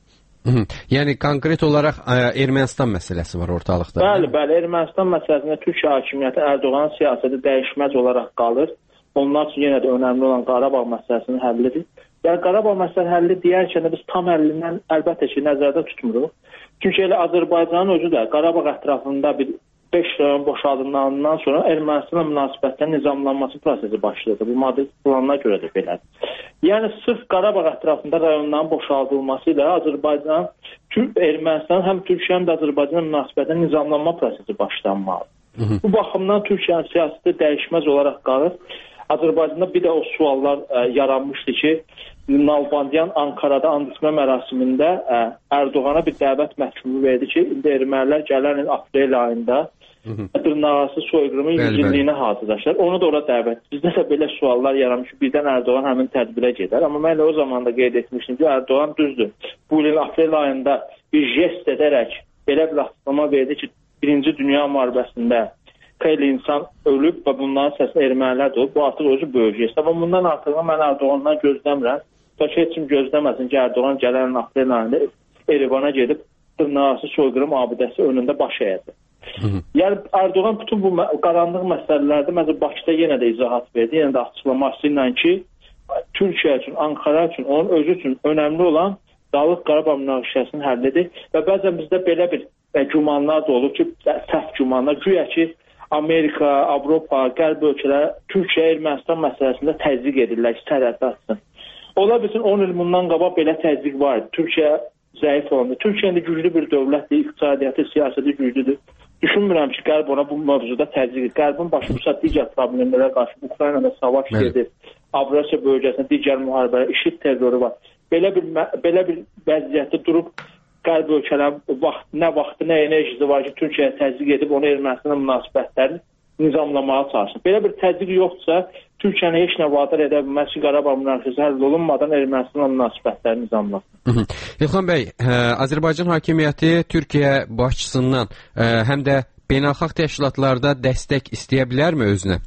Yəni konkret olaraq Ermənistan məsələsi var ortalıqda. Bəli, Ermənistan məsələsində Türkiyə hakimiyyəti Erdoğanın siyasəti dəyişməz olaraq qalır. Onlar üçün yenə də önəmli olan Qarabağ məsələsinin həllidir. Yəni Qarabağ məsələsinin həlli deyərkən də biz tam həllindən əlbəttə ki, nəzərdə tutmuruq. Çünki elə Azərbaycanın özü də Qarabağ ətrafında bir 5 rayon boşaldıldıqdan sonra Ermənistanla münasibətlərin nizamlanması prosesi başladı. Bu Madrid planına görə də belədir. Yəni sırf Qarabağ ətrafında rayonların boşaldılması ilə Azərbaycan, Ermənistan həm Türkiyə həm də Azərbaycanla münasibətlərin nizamlanma prosesi başlanmalıdır. Bu baxımdan Türkiyənin siyasəti dəyişməz olaraq qalır. Azərbaycanda bir də o suallar yaranmışdı ki, Nalbandiyan Ankara'da and içmə mərasimində Erdoğana bir dəvət məktubu verdi ki, indi ermənilər gələn il aprel ayında dırnaqarası soyqırımın 100 illiyinə hazırlaşır. Onu da ora dəvət. Bizdə də belə suallar yaranmış ki, birdən Erdoğan həmin tədbirə gedər. Amma mən o zaman da qeyd etmişdim ki, Erdoğan düzdür. Bu ilin aprel ayında bir jest edərək belə bir açıqlama verdi ki, 1-ci Dünya müharibəsində xeyli insan ölüb və bunların səsində ermənilər də olub. Bu artıq özü böyük jest. Amma bundan artıq mən Erdoğandan gözləmirəm. Heç kim gözləməsin ki, Erdoğan gələn aprel ayında Erevana gedib dırnaqarası soyqırım abidəsi önündə baş əyəcək. Yəni Erdoğan bütün bu qaranlıq məsələlərdə məncə Bakıda yenə də izahat verdi, yenə də açıqlaması ilə ki, Türkiyə üçün, Ankara üçün, onun özü üçün önəmli olan Dağlıq Qarabağ münaqişəsinin həllidir və bəzən bizdə belə bir gümanlar da olur ki, səhv gümanlar, güya ki, Amerika, Avropa, Qərb ölkələri Türkiyə Ermənistan məsələsində təzyiq edirlər ki, tərəfə atsın. Ola bilsin 10 il bundan qabaq belə təzyiq var idi. Türkiyə zəif olanda. Türkiyə indi güclü bir dövlətdir, iqtisadiyyatı, siyasəti güclüdür. Düşünmürəm ki, Qərb ona bu mövzuda təzyiq edir. Qərbin başlıca digər problemlərə qarşı Ukraynada savaş gedir, Avrasiya bölgəsində digər müharibələr, IŞİD terroru var. Belə bir vəziyyətdə durub Qərb ölkələrin nə vaxtı, nə enerjisi var ki, Türkiyəyə təzyiq edib onu Ermənistanla münasibətlərini nizamlamağa çalışır. Belə bir təzyiq yoxdursa, Türkiyəni heç nə vadar edə bilməz ki, Qarabağ münaqişəsi həll olunmadan Ermənistanla münasibətləri nizamlasın. İlxan bəy, Azərbaycan hakimiyyəti Türkiyə başçısından həm də beynəlxalq təşkilatlarda dəstək istəyə bilərmi özünə?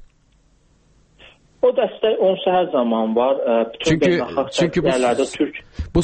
O dəstək onsuz hər zaman var. Çünki bu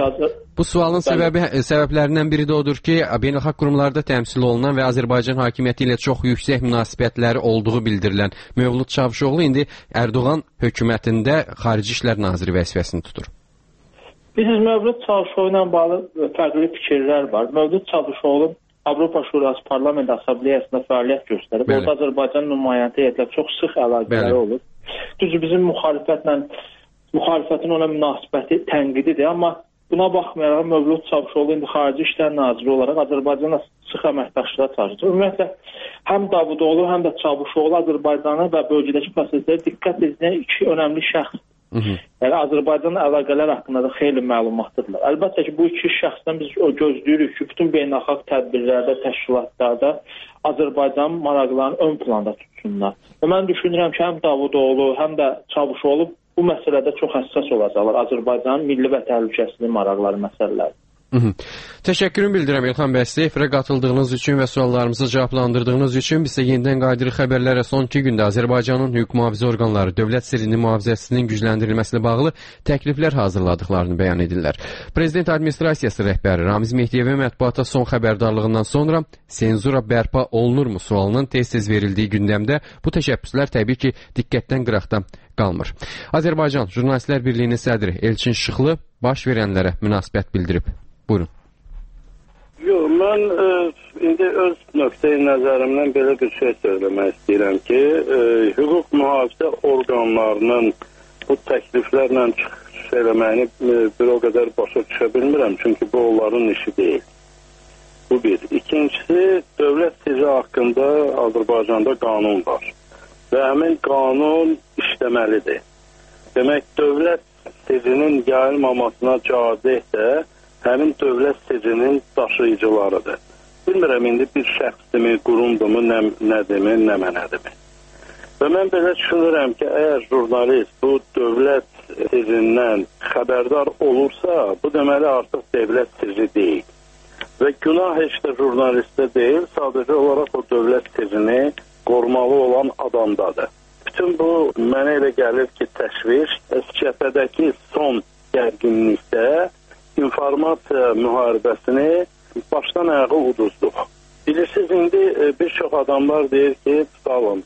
sualın səbəblərindən biri də odur ki, beynəlxalq qurumlarda təmsil olunan və Azərbaycan hakimiyyəti ilə çox yüksək münasibətləri olduğu bildirilən Mövlud Çavuşoğlu indi Erdoğan hökumətində Xarici İşlər Naziri vəzifəsini tutur. Bilirsiniz, Mövlud Çavuşoğlu ilə bağlı fərqli fikirlər var. Mövlud Çavuşoğlu Avropa Şurası Parlament Assambleyasında fəaliyyət göstərib. Orada Azərbaycan nümayəndə heyətlə çox sıx əlaqələri olur. Düzdür, bizim müxalifətin ona münasibəti tənqididir, amma buna baxmayaraq Mövlud Çavuşoğlu indi Xarici İşlər Naziri olaraq Azərbaycanla sıx əməkdaşlığa çalışır. Ümumiyyətlə, həm Davutoğlu, həm də Çavuşoğlu Azərbaycanı və bölgədəki proseslərə diqqət edən iki önəmli şəxs. Yəni Azərbaycan əlaqələr haqqında da xeyli məlumatlıdırlar. Əlbəttə ki, bu iki şəxsdən biz gözləyirik ki, bütün beynəlxalq tədbirlərdə, təşkilatlarda Azərbaycan maraqlarını ön planda tutsunlar. Və mən düşünürəm ki, həm Davutoğlu, həm də Çavuşoğlu bu məsələdə çox həssas olacaqlar. Azərbaycanın milli və təhlükəsizlik maraqları məsələləri. Təşəkkürümü bildirəm İlxan bəy, sizə efirə qatıldığınız üçün və suallarımızı cavablandırdığınız üçün. Biz də yenidən qayıdırıq xəbərlərə. Son 2 gündə Azərbaycanın hüquq mühafizə orqanları dövlət sirrinin mühafizəsinin gücləndirilməsinə bağlı təkliflər hazırladıqlarını bəyan edirlər. Prezident Administrasiyası rəhbəri Ramiz Mehdiyevin mətbuata son xəbərdarlığından sonra senzura bərpa olunurmu sualının tez-tez verildiyi gündəmdə bu təşəbbüslər təbii ki, diqqətdən qıraqda qalmır. Azərbaycan Jurnalistlər Birliyinin sədri Elçin Şıxlı baş verənlərə münasibət bildirib. Buyurun. Yox, mən indi öz nöqteyi nəzərimdən belə bir şey söyləmək istəyirəm ki, hüquq mühafizə orqanlarının bu təkliflərlə çıxış eləməyini bir o qədər başa düşə bilmirəm, çünki bu onların işi deyil. Bu bir. İkincisi, dövlət sirri haqqında Azərbaycanda qanun var və həmin qanun işləməlidir. Demək, dövlət sirrinin yayılmamasına cavabdeh də həmin dövlət sirrinin daşıyıcılarıdır. Bilmirəm, indi bir şəxsdimi, qurumdumu, nədimi, nə mənədimi. Və mən belə düşünürəm ki, əgər jurnalist bu dövlət sirrindən xəbərdar olursa, bu deməli artıq dövlət sirri deyil. Və günah heç də jurnalistdə deyil, sadəcə olaraq o dövlət sirrini qorumalı olan adamdadır. Bütün bu mənə elə gəlir ki, təşviş cəbhədəki son gərginlikdə informasiya müharibəsini başdan ayağa uduzduq. Bilirsiniz, indi bir çox adamlar deyir ki, tutalım,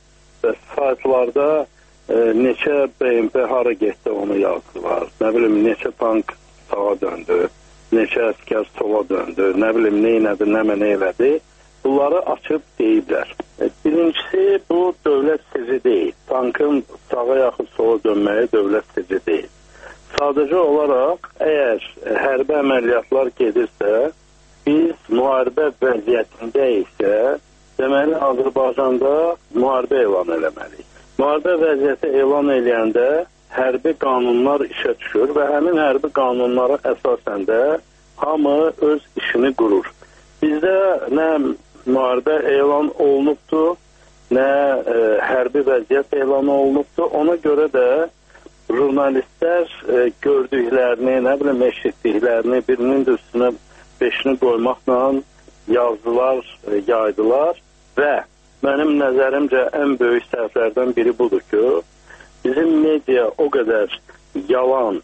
saytlarda neçə BMP hara getdi onu yazdılar. Nə bilim, neçə tank sağa döndü, neçə əskər sola döndü, nə bilim, neynədi, nə elədi. Bunları açıb deyiblər. Birincisi, bu dövlət sirri deyil. Tankın sağa yaxın sola dönməyi dövlət sirri deyil. Sadəcə olaraq, əgər hərbi əməliyyatlar gedirsə, biz müharibə vəziyyətində isə, deməli, Azərbaycanda müharibə elan eləməliyik. Müharibə vəziyyəti elan eləyəndə hərbi qanunlar işə düşür və həmin hərbi qanunlara əsasən də hamı öz işini qurur. Bizdə nə müharibə elan olunubdur, nə hərbi vəziyyət elan olunubdur. Ona görə də jurnalistlər gördüklərini, nə bilim, eşitdiklərini birinin də üstünə beşini qoymaqla yazdılar, yaydılar və mənim nəzərimcə ən böyük səhvlərdən biri budur ki, bizim media o qədər yalan,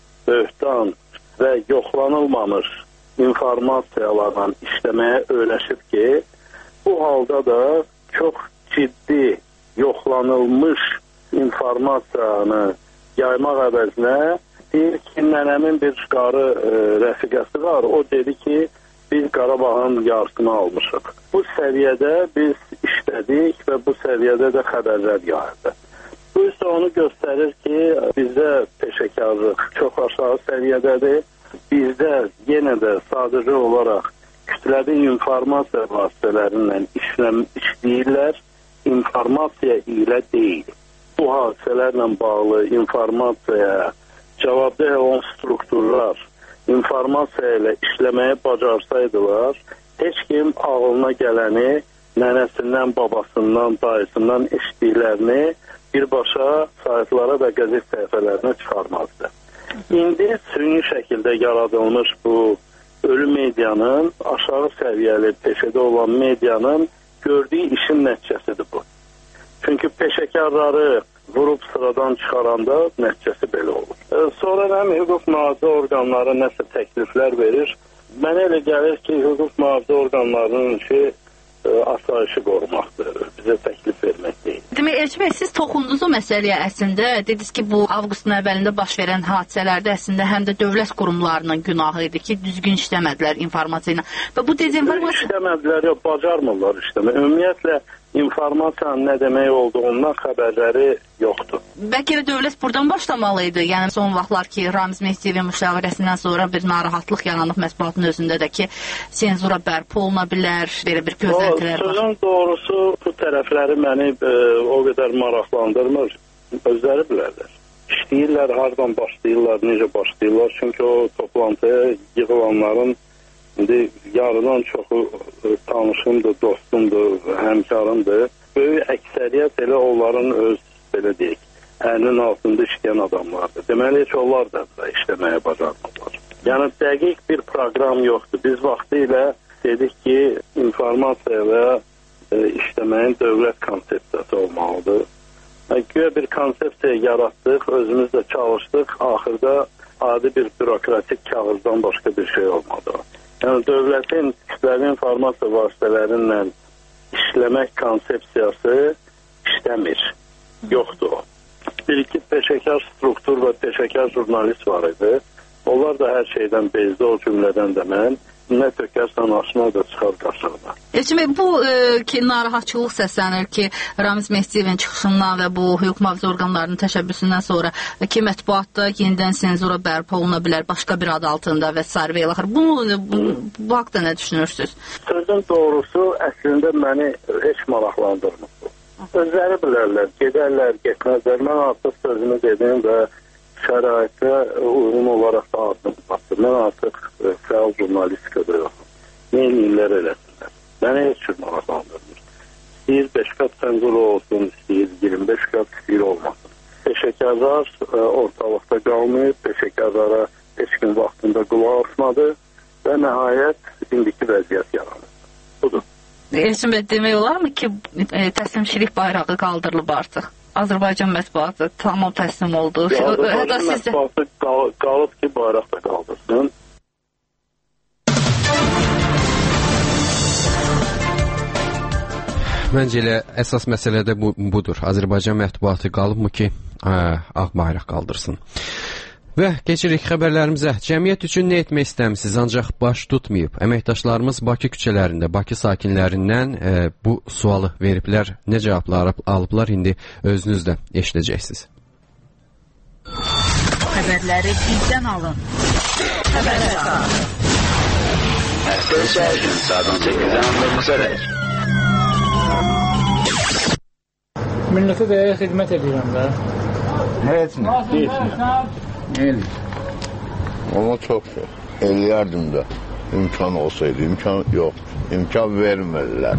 böhtan və yoxlanılmamış informasiyalarla işləməyə öyrəşib ki, bu halda da çox ciddi yoxlanılmış informasiyanı yaymaq əvəzinə deyir ki, nənəmin bir qarı rəfiqəsi var, o dedi ki, biz Qarabağın yarısını almışıq. Bu səviyyədə biz işlədik və bu səviyyədə də xəbərlər yayıldı. Bu isə onu göstərir ki, bizdə peşəkarlıq çox aşağı səviyyədədir. Bizdə yenə də sadəcə olaraq kütləvi informasiya vasitələrindən işləyirlər, informasiya ilə deyil. Bu hadisələrlə bağlı informasiyaya cavabdeh olan strukturlar informasiya ilə işləməyə bacarsaydılar, heç kim ağlına gələni nənəsindən, babasından, dayısından eşitdiklərini birbaşa saytlara və qəzet səhifələrinə çıxarmazdı. İndi süni şəkildə yaradılmış bu ölü medianın, aşağı səviyyəli peşədə olan medianın gördüyü işin nəticəsidir bu. Çünki peşəkarları vurub sıradan çıxaranda nəticəsi belə olur. Sonra həm hüquq mühafizə orqanları nəsə təkliflər verir. Mənə elə gəlir ki, hüquq mühafizə orqanlarının işi asayişi qorumaqdır, bizə təklif vermək deyil. Demək, Elçi bəy, siz toxundunuz o məsələyə əslində. Dediniz ki, bu avqustun əvvəlində baş verən hadisələrdə əslində həm də dövlət qurumlarının günahı idi ki, düzgün işləmədilər informasiya ilə. Və bu dezinformasiya... İşləmədilər, yox, bacarmırlar işləmək. Ümumiyyətlə, informasiyanın nə demək olduğundan xəbərləri yoxdur. Bəlkə də dövlət buradan başlamalı idi. Yəni son vaxtlar ki, Ramiz Mehdiyevin müşavirəsindən sonra bir narahatlıq yaranıb mətbuatın özündə də ki, senzura bərpa oluna bilər, belə bir gözləntilər var. Sözün doğrusu bu tərəfləri məni o qədər maraqlandırmır. Özləri bilərlər. İşləyirlər, hardan başlayırlar, necə başlayırlar. Çünki o toplantıya yığılanların İndi yarıdan çoxu tanışımdır, dostumdur, həmkarımdır. Böyük əksəriyyət elə onların öz, belə deyək, əlinin altında işləyən adamlardır. Deməli, heç onlar da işləməyə bacarmırlar. Yəni, dəqiq bir proqram yoxdur. Biz vaxtı ilə dedik ki, informasiya və işləməyin dövlət konsepsiyası olmalıdır. Güya bir konsepsiya yaratdıq, özümüz də çalışdıq. Axırda adi bir bürokratik kağızdan başqa bir şey olmadı. Yəni, dövlətin kütləvi informasiya vasitələrindən işləmək konsepsiyası işləmir. Yoxdur o. Bir-iki peşəkar struktur və peşəkar jurnalist var idi. Onlar da hər şeydən bezdi, o cümlədən də mən. Nə tökərsən aşına da çıxar qarşılığına. Elçin bəy, bu ki, narahatçılıq səslənir ki, Ramiz Mehdiyevin çıxışından və bu hüquq mühafizə orqanlarının təşəbbüsündən sonra ki, mətbuatda yenidən senzura bərpa oluna bilər, başqa bir ad altında və s. və ilaxır. Bu haqda nə düşünürsünüz? Sözün doğrusu əslində məni heç maraqlandırmır. Özləri bilərlər, gedərlər, getməzlər. Mən artıq sözümü dedim və şəraitə uyğun olaraq da addımlasın. Mən artıq fəal jurnalistikada yoxum. Neyin illər eləsinlər. Mənə heç cür maraqlandırmır. İstəyir 5 qat senzura olsun, istəyir 25 qat, istəyir olmasın. Peşəkarlar ortalıqda qalmayıb, peşəkarlara heç gün vaxtında qulaq asmadı və nəhayət indiki vəziyyət yaranır. Budur. Elçin bəy, demək olarmı ki, təslimçilik bayrağı qaldırılıb artıq? Azərbaycan mətbuatı tamam təslim oldu. Azərbaycan mətbuatı qalıb ki, bayraq da qaldırsın. Məncə elə əsas məsələ də budur. Azərbaycan mətbuatı qalıbmı ki, ağ bayraq qaldırsın. Və keçirik xəbərlərimizə. Cəmiyyət üçün nə etmək istəmisiniz, ancaq baş tutmayıb. Əməkdaşlarımız Bakı küçələrində, Bakı sakinlərindən bu sualı veriblər. Nə cavablar alıblar, indi özünüz də eşidəcəksiniz. Xəbərləri bizdən alın. Xəbər əsas. Həftə içi hər gün saat 18-dən 19-a dək. Millətə də xidmət edirəm də. Heç nə? Elə. Ama çok şey. Eləyərdim də. İmkan olsaydı. İmkan yok. İmkan vermirlər.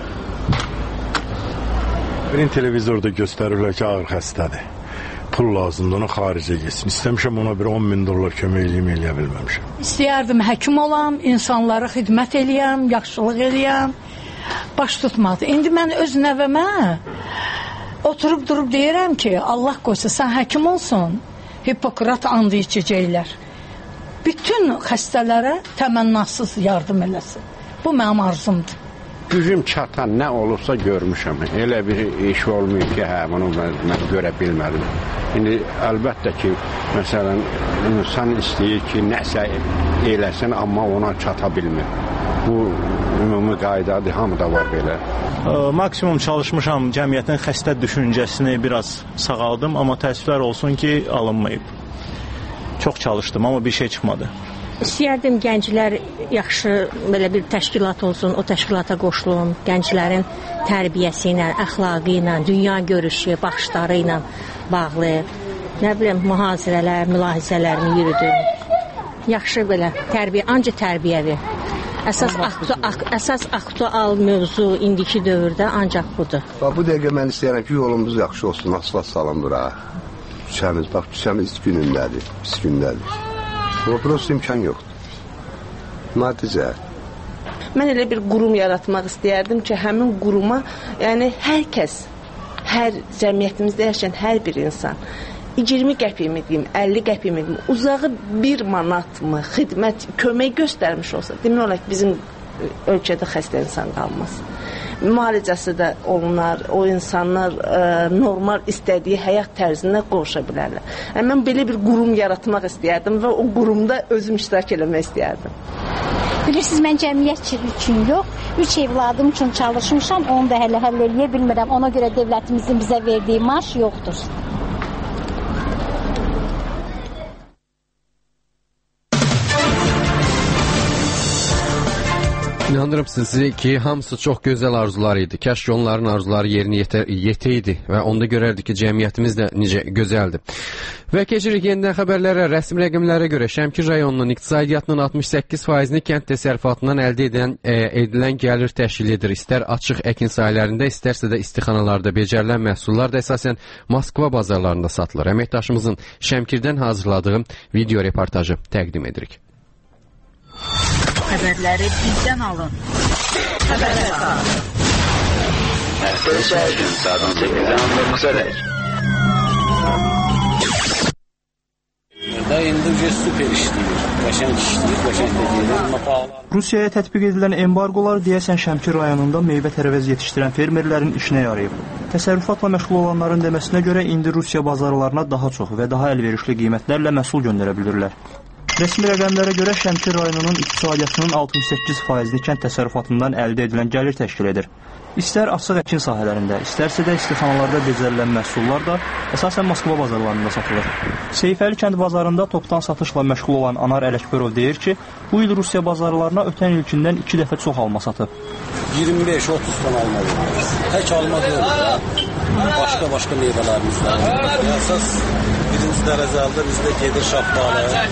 Birin televizorda göstərirlər ki, ağır xəstədir. Pul lazımdır, ona xaricə geçsin. İstəmişəm ona bir $10,000 kömək eləyim, eləyə bilməmişəm. İstəyərdim həkim olam, insanlara xidmət eləyəm, yaxşılıq eləyəm. Baş tutmadı. İndi mən öz nəvəmə oturub durub deyirəm ki, Allah qoysa sən həkim olsun. Hipokrat andı içəcəklər. Bütün xəstələrə təmənnasız yardım eləsin. Bu mənim arzumdur. Gücüm çatan nə olursa görmüşəm. Elə bir iş olmuyor ki, bunu mən görə bilmədim. İndi əlbəttə ki, məsələn, insan istəyir ki, nəsə eləsin, amma ona çata bilmir. Bu ümumi qaydadır, hamıda var belə. Maksimum çalışmışam, cəmiyyətin xəstə düşüncəsini biraz sağaldım, amma təəssüflər olsun ki, alınmayıb. Çox çalışdım, amma bir şey çıxmadı. İstəyərdim gənclər yaxşı belə bir təşkilat olsun, o təşkilata qoşulun, gənclərin tərbiyəsi ilə, əxlaqı ilə, dünya görüşü, baxışları ilə bağlı, nə bilim, mühazirələr, mülahizələrini yürüdüm. Yaxşı belə tərbiyə, ancaq tərbiyəvi. Əsas aktual mövzu indiki dövrdə ancaq budur. Bu dəqiqə mən istəyirəm ki, yolumuz yaxşı olsun, asfalt salındır ha. Küçəmiz, bax, küçəmiz günündədir, pis gündədir. Prost imkan yoxdur. Madicə. Mən elə bir qurum yaratmaq istəyərdim ki, həmin quruma, yəni hər kəs, hər cəmiyyətimizdə yaşayan hər bir insan 20 qəpiyimi deyim, 50 qəpiyimi deyim, uzağı 1 manatmı xidmət, kömək göstərmiş olsa, demək olar ki, bizim ölkədə xəstə insan qalmaz. Müalicəsi də olunar, o insanlar normal istədiyi həyat tərzinə qovuşa bilərlər. Mən belə bir qurum yaratmaq istəyərdim və o qurumda özüm iştirak eləmək istəyərdim. Bilirsiniz, mən cəmiyyət üçün yox, 3 evladım üçün çalışmışam, onu da hələ həll eləyə bilmirəm. Ona görə dövlətimizin bizə verdiyi maaş yoxdur. İnandırım sizi ki, hamısı çox gözəl arzular idi. Kəşke onların arzuları yerinə yetəydi və onda görərdik ki, cəmiyyətimiz də necə gözəldir. Və keçirik yenidən xəbərlərə. Rəsmi rəqəmlərə görə Şəmkir rayonunun iqtisadiyyatının 68%-ni kənd təsərrüfatından əldə edilən gəlir təşkil edir. İstər açıq əkin sahələrində, istərsə də istixanalarda becərilən məhsullar da əsasən Moskva bazarlarında satılır. Əməkdaşımızın Şəmkirdən hazırladığı video reportajı təqdim edirik. Xəbərləri bizdən alın. Xəbər əsas. Həftə içi hər gün saat 18-dən 19-a dək. İndi super işləyir. Qəşəng işləyir, qəşəng də gedir. Rusiyaya tətbiq edilən embargolar deyəsən Şəmkir rayonunda meyvə-tərəvəz yetişdirən fermerlərin işinə yarayıb. Təsərrüfatla məşğul olanların deməsinə görə indi Rusiya bazarlarına daha çox və daha əlverişli qiymətlərlə məhsul göndərə bilirlər. Rəsmi rəqəmlərə görə Şəmkir rayonunun iqtisadiyyatının 68%-ni kənd təsərrüfatından əldə edilən gəlir təşkil edir. İstər açıq əkin sahələrində, istərsə də istixanalarda becərilən məhsullar da əsasən Moskva bazarlarında satılır. Seyfəli kənd bazarında topdan satışla məşğul olan Anar Ələkbərov deyir ki, bu il Rusiya bazarlarına ötən ilkindən 2 dəfə çox alma satıb. 25-30 ton alma verir. Tək alma deyil, başqa meyvələrimiz var. Əsas birinci dərəcədə bizdə gedir şaftalı,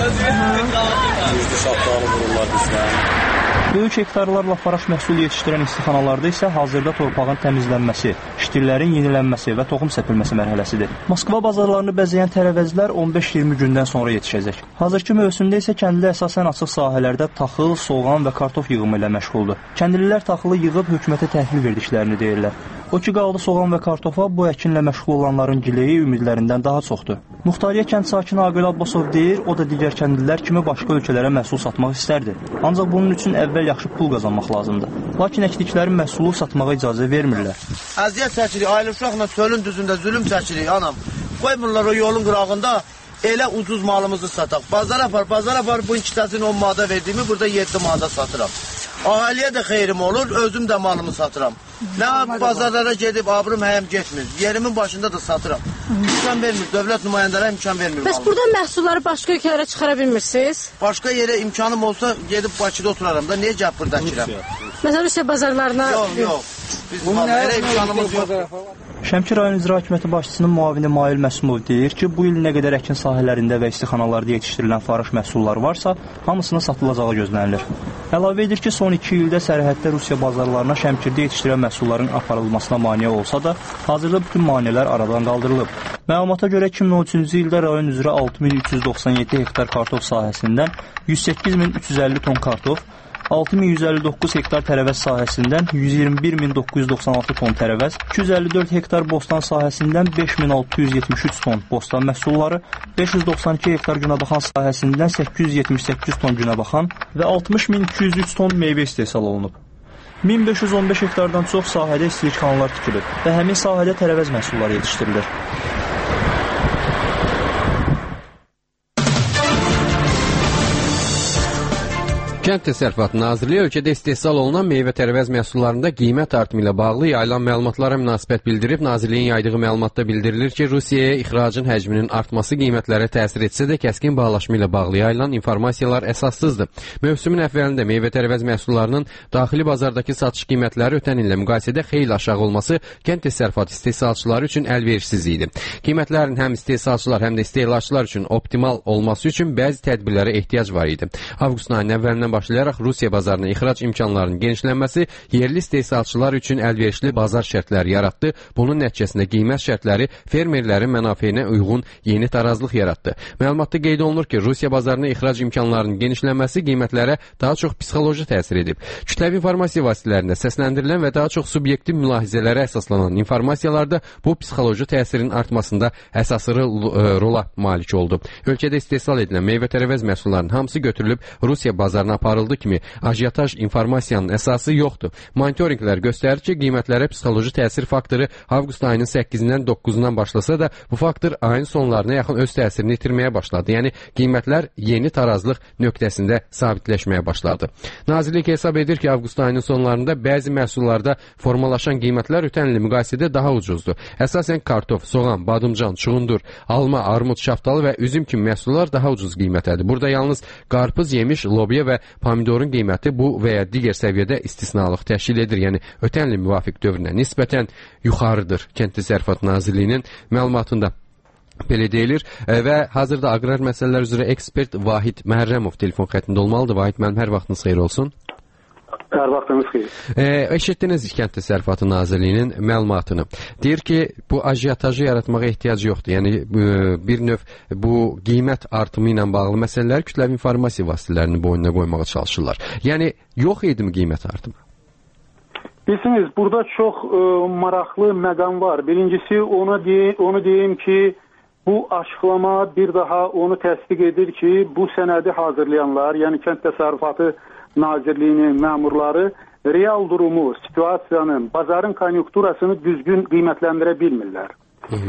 güclü şaftalı vururlar bizdən. Böyük hektarlarla faraş məhsul yetişdirən istixanalarda isə hazırda torpağın təmizlənməsi, ştillərin yenilənməsi və toxum səpilməsi mərhələsidir. Moskva bazarlarını bəzəyən tərəvəzlər 15-20 gündən sonra yetişəcək. Hazırki mövsümdə isə kəndli əsasən açıq sahələrdə taxıl, soğan və kartof yığımı ilə məşğuldur. Kəndlilər taxılı yığıb hökumətə təhvil verdiklərini deyirlər. O ki, qaldı soğan və kartofa, bu əkinlə məşğul olanların gileyi ümidlərindən daha çoxdur. Muxtariyə kənd sakini Aqil Abbasov deyir, o da digər kəndlilər kimi başqa ölkələrə məhsul satmaq istərdi. Ancaq bunun üçün əvvəl yaxşı pul qazanmaq lazımdır. Lakin əkdikləri məhsulu satmağa icazə vermirlər. Əziyyət çəkirik, ailə uşaqla çölün düzündə zülüm çəkirik, anam. Qoymurlar o yolun qırağında elə ucuz malımızı sataq. Bazara apar, bu ikisini 10 manata verdiyimi burada 7 manata satıram. Ahaliyə də xeyrim olur, özüm də malımı satıram. Nə bazarlara gedib, abrım həyəm getmir. Yerimin başında da satıram. İmkan vermir, dövlət nümayəndələrə imkan vermir. Bəs buradan məhsulları başqa ölkələrə çıxara bilmirsiniz? Başqa yerə imkanım olsa gedib Bakıda oturaram da, niyə gəlib burada kirəm? Məsələn, Rusiya bazarlarına... Yox. Bizim elə imkanımız yox. Şəmkir rayon icra hakimiyyəti başçısının müavini Mail Məsumov deyir ki, bu il nə qədər əkin sahələrində və istixanalarda yetişdirilən faraş məhsullar varsa, hamısının satılacağı gözlənilir. Əlavə edir ki, son 2 ildə sərhəddə Rusiya bazarlarına Şəmkirdə yetişdirilən məhsulların aparılmasına maneə olsa da, hazırda bütün maneələr aradan qaldırılıb. Məlumata görə 2013-cü ildə rayon üzrə 6397 hektar kartof sahəsindən 108350 ton kartof, 6159 hektar tərəvəz sahəsindən 121996 ton tərəvəz, 254 hektar bostan sahəsindən 5673 ton bostan məhsulları, 592 hektar günəbaxan sahəsindən 878 ton günəbaxan və 60203 ton meyvə istehsal olunub. 1515 hektardan çox sahədə istilikxanalar tikilib və həmin sahədə tərəvəz məhsulları yetişdirilir. Kənd Təsərrüfatı Nazirliyi ölkədə istehsal olunan meyvə tərəvəz məhsullarında qiymət artımı ilə bağlı yayılan məlumatlara münasibət bildirib. Nazirliyin yaydığı məlumatda bildirilir ki, Rusiyaya ixracın həcminin artması qiymətlərə təsir etsə də kəskin bahalaşma ilə bağlı yayılan informasiyalar əsassızdır. Mövsümün əvvəlində meyvə tərəvəz məhsullarının daxili bazardakı satış qiymətləri ötən illə müqayisədə xeyli aşağı olması kənd təsərrüfatı istehsalçıları üçün əlverişsiz idi. Qiymətlərin həm istehsalçılar, həm də istehlakçılar üçün optimal olması üçün bəzi tədbirlərə ehtiyac var idi. Avqustun ayının əvvəlindən başlayaraq Rusiya bazarına ixrac imkanlarının genişlənməsi yerli istehsalçılar üçün əlverişli bazar şərtləri yaratdı. Bunun nəticəsində qiymət şərtləri fermerlərin mənafeyinə uyğun yeni tarazlıq yaratdı. Məlumatda qeyd olunur ki, Rusiya bazarına ixrac imkanlarının genişlənməsi qiymətlərə daha çox psixoloji təsir edib. Kütləvi informasiya vasitələrində səsləndirilən və daha çox subyektiv mülahizələrə əsaslanan informasiyalarda bu psixoloji təsirin artmasında əsaslı rola malik oldu. Ölkədə istehsal edilən meyvə tərəvəz məhsullarının hamısı götürülüb Rusiya bazarına aparıldı kimi ajiyataj informasiyanın əsası yoxdur. Monitorinqlər göstərir ki, qiymətlərə psixoloji təsir faktoru avqust ayının 8-dən 9-dan başlasa da, bu faktor ayın sonlarına yaxın öz təsirini itirməyə başladı. Yəni, qiymətlər yeni tarazlıq nöqtəsində sabitləşməyə başladı. Nazirlik hesab edir ki, avqust ayının sonlarında bəzi məhsullarda formalaşan qiymətlər ötən ilə müqayisədə daha ucuzdur. Əsasən kartof, soğan, badımcan, çuğundur, alma, armud, şaftalı və üzüm kimi məhsullar daha ucuz qiymətədir. Burada yalnız qarpız, yemiş, lobiya və pomidorun qiyməti bu və ya digər səviyyədə istisnalıq təşkil edir. Yəni, ötən ilin müvafiq dövrünə nisbətən yuxarıdır Kənd Təsərrüfatı Nazirliyinin məlumatında. Belə deyilir və hazırda aqrar məsələlər üzrə ekspert Vahid Məhərrəmov telefon xəttində olmalıdır. Vahid müəllim, hər vaxtınız xeyir olsun. Hər vaxtınız xeyir. Eşitdiniz Kənd Təsərrüfatı Nazirliyinin məlumatını. Deyir ki, bu ajiyatajı yaratmağa ehtiyac yoxdur. Yəni, bir növ bu qiymət artımı ilə bağlı məsələləri kütləvi informasiya vasitələrinin boynuna qoymağa çalışırlar. Yəni, yox idi mi qiymət artımı? Bilirsiniz, burada çox maraqlı məqam var. Birincisi, onu deyim ki, bu açıqlama bir daha onu təsdiq edir ki, bu sənədi hazırlayanlar, yəni Kənd Təsərrüfatı Nazirliyinin məmurları real durumu, situasiyanın, bazarın konjunkturasını düzgün qiymətləndirə bilmirlər.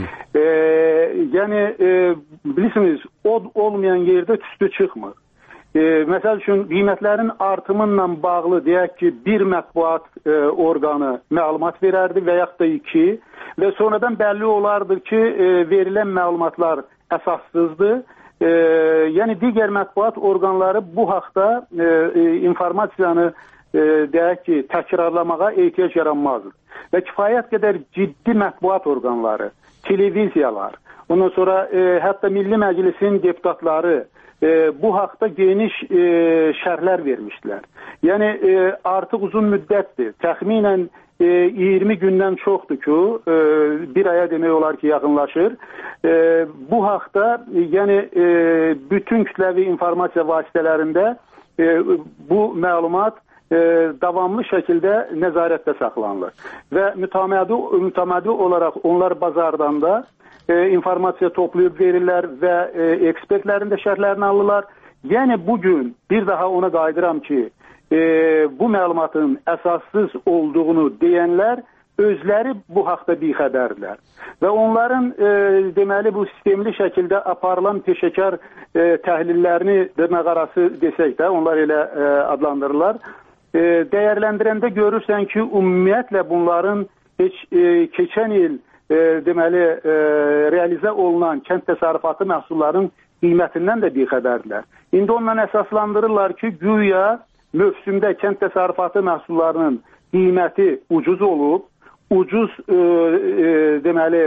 Yəni, bilirsiniz, od olmayan yerdə tüstü çıxmır. Məsəl üçün, qiymətlərin artımınla bağlı deyək ki, bir mətbuat orqanı məlumat verərdi və yaxud da 2 və sonradan bəlli olardı ki, verilən məlumatlar əsassızdır. Yəni, digər mətbuat orqanları bu haqda informasiyanı deyək ki, təkrarlamağa ehtiyac yaranmazdır. Və kifayət qədər ciddi mətbuat orqanları, televiziyalar, ondan sonra hətta Milli Məclisin deputatları bu haqda geniş şərhlər vermişdilər. Yəni, artıq uzun müddətdir. Təxminən 20 gündən çoxdur ki, bir aya demək olar ki, yaxınlaşır. Bu haqda, yəni, bütün kütləvi informasiya vasitələrində bu məlumat davamlı şəkildə nəzarətdə saxlanılır. Və mütəmədi olaraq onlar bazardan da informasiya toplayıb verirlər və ekspertlərin də şərhlərini alırlar. Yəni, bugün bir daha ona qayıdıram ki, bu məlumatın əsassız olduğunu deyənlər özləri bu haqda bixəbərdirlər. Və onların deməli bu sistemli şəkildə aparılan peşəkar təhlillərini dırnaqarası desək də, onlar elə adlandırırlar. Dəyərləndirəndə görürsən ki, ümumiyyətlə bunların keçən il deməli, realizə olunan kənd təsərrüfatı məhsulların qiymətindən də bixəbərdirlər. İndi ondan əsaslandırırlar ki, güya mövsümdə kənd təsərrüfatı məhsullarının qiyməti ucuz olub, ucuz deməli,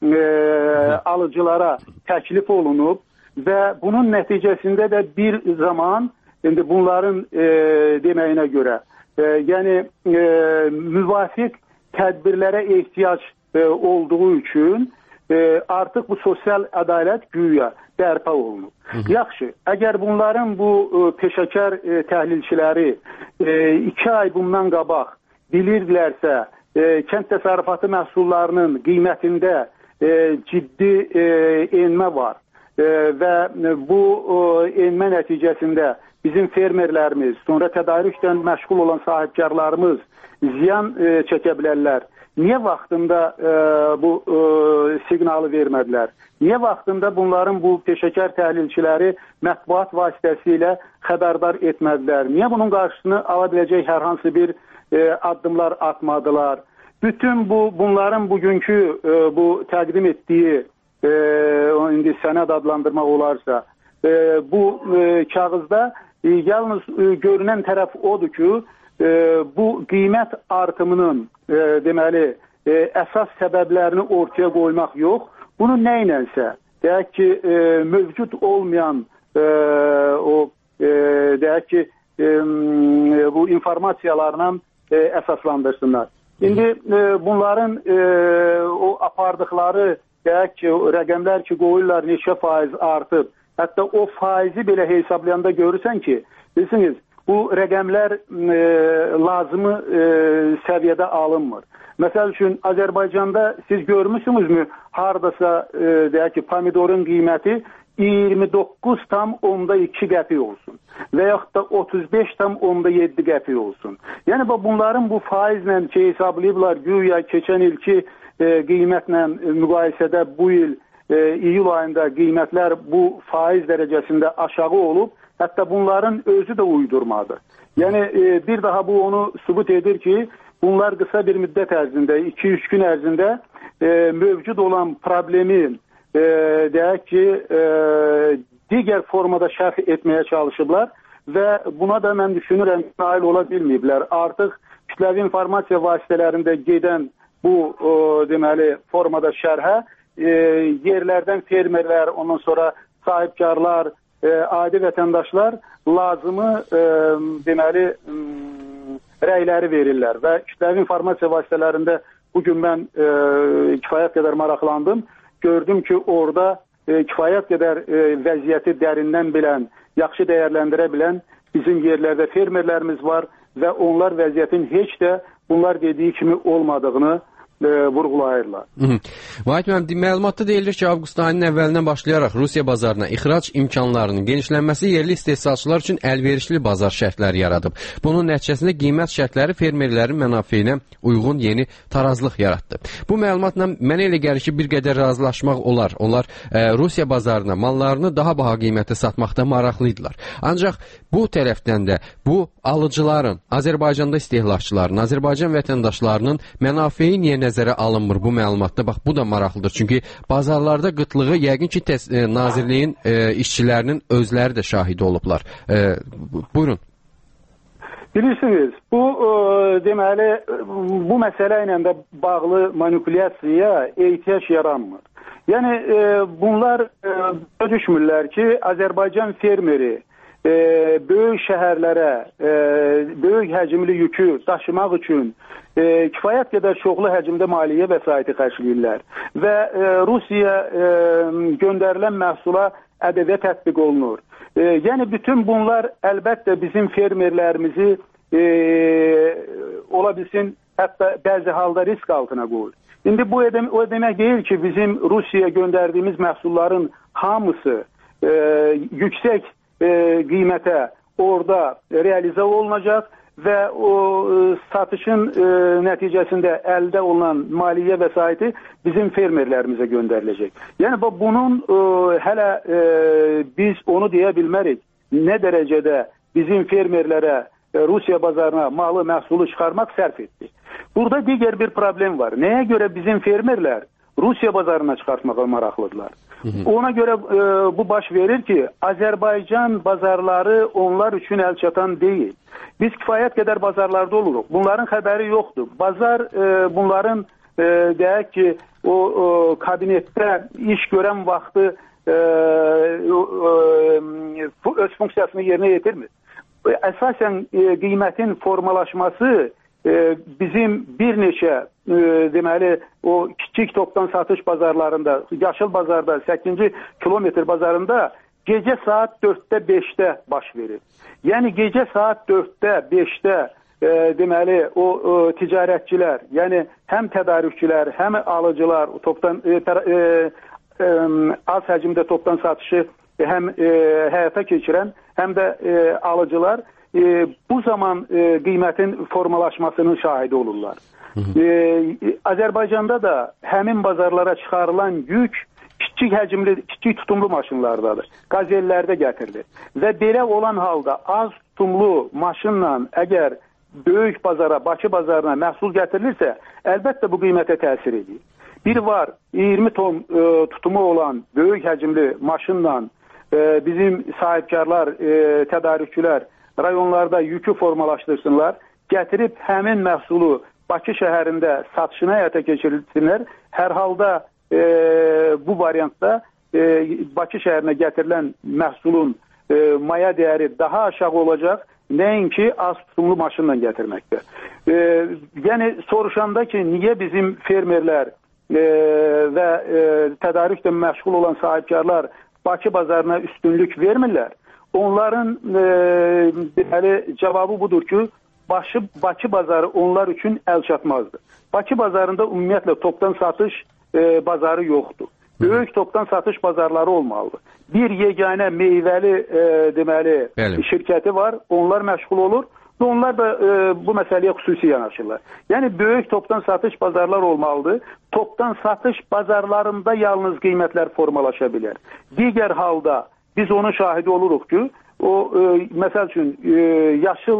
alıcılara təklif olunub və bunun nəticəsində də bir zaman, indi bunların deməyinə görə, yəni müvafiq tədbirlərə ehtiyac olduğu üçün artıq bu sosial ədalət güya bərpa olunub. Yaxşı, əgər bunların bu peşəkar təhlilçiləri 2 ay bundan qabaq bilirdilərsə, kənd təsərrüfatı məhsullarının qiymətində ciddi enmə var və bu enmə nəticəsində bizim fermerlərimiz, sonra tədarükdən məşğul olan sahibkarlarımız ziyan çəkə bilərlər. Niyə vaxtında bu siqnalı vermədilər? Niyə vaxtında bunların bu peşəkar təhlilçiləri mətbuat vasitəsilə xəbərdar etmədilər? Niyə bunun qarşısını ala biləcək hər hansı bir addımlar atmadılar? Bütün bunların bugünkü bu təqdim etdiyi, indi sənəd adlandırmaq olarsa, bu kağızda yalnız görünən tərəf odur ki, bu qiymət artımının deməli, əsas səbəblərini ortaya qoymaq yox, bunu nə ilənsə, deyək ki, mövcud olmayan deyək ki, bu informasiyalarla əsaslandırsınlar. İndi bunların o apardıqları, deyək ki, rəqəmlər ki, qoyurlar neçə faiz artıb, hətta o faizi belə hesablayanda görürsən ki, bilirsiniz, bu rəqəmlər lazımı səviyyədə alınmır. Məsəl üçün, Azərbaycanda siz görmüşsünüzmü, haradasa, deyək ki, pomidorun qiyməti 29,2 qəpik olsun və yaxud da 35,7 qəpik olsun. Yəni, bunların bu faizlə hesablayıblar, güya keçən ilki qiymətlə müqayisədə bu il iyul ayında qiymətlər bu faiz dərəcəsində aşağı olub, hətta bunların özü də uydurmadır. Yəni, bir daha bu onu sübut edir ki, bunlar qısa bir müddət ərzində, 2-3 gün ərzində mövcud olan problemi, deyək ki, digər formada şərh etməyə çalışıblar və buna da mən düşünürəm, nail ola bilməyiblər. Artıq kütləvi informasiya vasitələrində gedən bu, deməli, formada şərhə yerlərdən fermerlər, ondan sonra sahibkarlar, adi vətəndaşlar lazımı, deməli, rəyləri verirlər və kütləvi informasiya vasitələrində bugün mən kifayət qədər maraqlandım. Gördüm ki, orada kifayət qədər vəziyyəti dərindən bilən, yaxşı dəyərləndirə bilən bizim yerlərdə fermerlərimiz var və onlar vəziyyətin heç də bunlar dediyi kimi olmadığını vurğulayırlar. Vahid müəllim, məlumatda deyilir ki, avqust ayının əvvəlindən başlayaraq Rusiya bazarına ixrac imkanlarının genişlənməsi yerli istehsalçılar üçün əlverişli bazar şərtləri yaradıb. Bunun nəticəsində qiymət şərtləri fermerlərin mənafeyinə uyğun yeni tarazlıq yaratdı. Bu məlumatla mənə elə gəlir ki, bir qədər razılaşmaq olar. Onlar Rusiya bazarına mallarını daha baha qiymətə satmaqda maraqlıydılar. Ancaq bu tərəfdən də bu alıcıların, Azərbaycanda istehlakçıların, Azərbaycan vətəndaşlarının mənafeyi niyə nəzərə alınmır bu məlumatda? Bax, bu da maraqlıdır. Çünki bazarlarda qıtlığı yəqin ki, Nazirliyin işçilərinin özləri də şahidi olublar. Buyurun. Bilirsiniz, bu deməli, bu məsələ ilə də bağlı manipulyasiyaya ehtiyac yaranmır. Yəni, bunlar düşmürlər ki, Azərbaycan fermeri böyük şəhərlərə, böyük həcmli yükü daşımaq üçün kifayət qədər çoxlu həcmdə maliyyə vəsaiti xərcləyirlər və Rusiya göndərilən məhsula ƏDV tətbiq olunur. Yəni, bütün bunlar əlbəttə bizim fermerlərimizi ola bilsin, hətta bəzi halda risk altına qoyur. İndi bu o demək deyil ki, bizim Rusiyaya göndərdiyimiz məhsulların hamısı yüksək qiymətə orada realizə olunacaq və o satışın nəticəsində əldə olunan maliyyə vəsaiti bizim fermerlərimizə göndəriləcək. Yəni, bunun hələ biz onu deyə bilmərik. Nə dərəcədə bizim fermerlərə Rusiya bazarına malı, məhsulu çıxarmaq sərf etdi. Burada digər bir problem var. Nəyə görə bizim fermerlər Rusiya bazarına çıxartmağa maraqlıdırlar? Ona görə bu baş verir ki, Azərbaycan bazarları onlar üçün əl çatan deyil. Biz kifayət qədər bazarlarda oluruq. Bunların xəbəri yoxdur. Bazar bunların deyək ki, o kabinetdə iş görən vaxtı öz funksiyasını yerinə yetirmir. Əsasən qiymətin formalaşması bizim bir neçə deməli o kiçik topdan satış bazarlarında, yaşıl bazarda, 8-ci kilometr bazarında gecə saat 4-də 5-də baş verir. Yəni gecə saat 4-də 5-də deməli o ticarətçilər, yəni həm tədarükçülər, həm alıcılar topdan az həcmdə topdan satışı həm həyata keçirən, həm də alıcılar bu zaman qiymətin formalaşmasının şahidi olurlar. Azərbaycanda da həmin bazarlara çıxarılan yük kiçik həcmli, kiçik tutumlu maşınlardadır. Qazellərdə gətirilir. Və belə olan halda az tutumlu maşınla əgər böyük bazara, Bakı bazarına məhsul gətirilirsə, əlbəttə bu qiymətə təsir edir. Bir var, 20 ton tutumu olan böyük həcmli maşınla bizim sahibkarlar, tədarükçülər rayonlarda yükü formalaşdırsınlar, gətirib həmin məhsulu Bakı şəhərində satışına həyata keçirilsinlər. Hər halda bu variantda Bakı şəhərinə gətirilən məhsulun maya dəyəri daha aşağı olacaq, nəinki az tutumlu maşınla gətirməkdə. Yəni, soruşanda ki, niyə bizim fermerlər və tədarüklə məşğul olan sahibkarlar Bakı bazarına üstünlük vermirlər? Onların cavabı budur ki, Bakı bazarı onlar üçün əl çatmazdır. Bakı bazarında ümumiyyətlə topdan satış bazarı yoxdur. Böyük topdan satış bazarları olmalıdır. Bir yeganə meyvəli deməli şirkəti var, onlar məşğul olur və onlar da bu məsələyə xüsusi yanaşırlar. Yəni, böyük topdan satış bazarlar olmalıdır. Topdan satış bazarlarında yalnız qiymətlər formalaşa bilər. Digər halda biz onun şahidi oluruq ki, o, məsəl üçün, yaşıl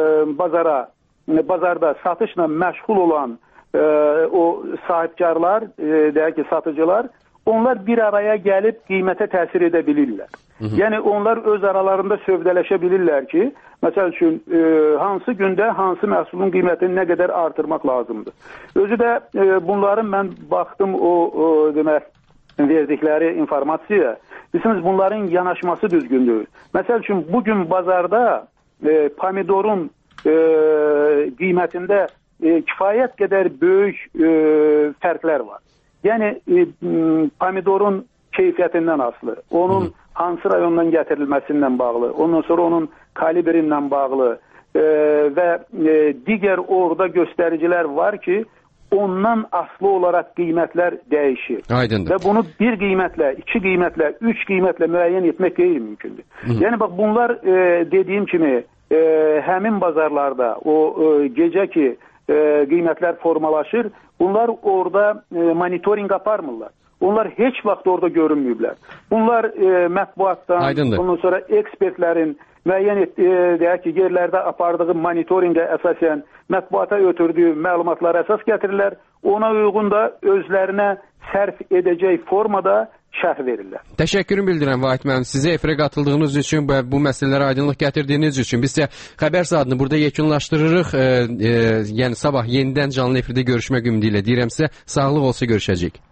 bazarda satışla məşğul olan o sahibkarlar, deyək ki, satıcılar, onlar bir araya gəlib qiymətə təsir edə bilirlər. Yəni, onlar öz aralarında sövdələşə bilirlər ki, məsəl üçün, hansı gündə hansı məhsulun qiymətini nə qədər artırmaq lazımdır. Özü də bunların mən baxdım o demək, verdikləri informasiya, bilirsiniz, bunların yanaşması düzgündür. Məsəl üçün, bugün bazarda pomidorun qiymətində kifayət qədər böyük fərqlər var. Yəni, pomidorun keyfiyyətindən asılı, onun hansı rayondan gətirilməsindən bağlı, ondan sonra onun kalibrindən bağlı və digər orada göstəricilər var ki, ondan asılı olaraq qiymətlər dəyişir. Aydındır. Və bunu bir qiymətlə, iki qiymətlə, üç qiymətlə müəyyən etmək qeyri-mümkündür. Yəni, bax, bunlar dediyim kimi həmin bazarlarda o gecə ki qiymətlər formalaşır, bunlar orada monitoring aparmırlar. Onlar heç vaxt orada görünməyiblər. Bunlar mətbuatdan, ondan sonra ekspertlərin müəyyən deyək ki, yerlərdə apardığı monitorinqə əsasən mətbuata ötürdüyü məlumatlara əsas gətirirlər. Ona uyğun da özlərinə sərf edəcək formada şərh verirlər. Təşəkkürüm bildirəm Vahid müəllim. Sizə efirə qatıldığınız üçün və bu məsələlərə aydınlıq gətirdiyiniz üçün biz sizə xəbər saatını burada yekunlaşdırırıq. Yəni sabah yenidən canlı efirdə görüşmək ümidi ilə deyirəm sizə. Sağlıq olsa görüşəcəyik.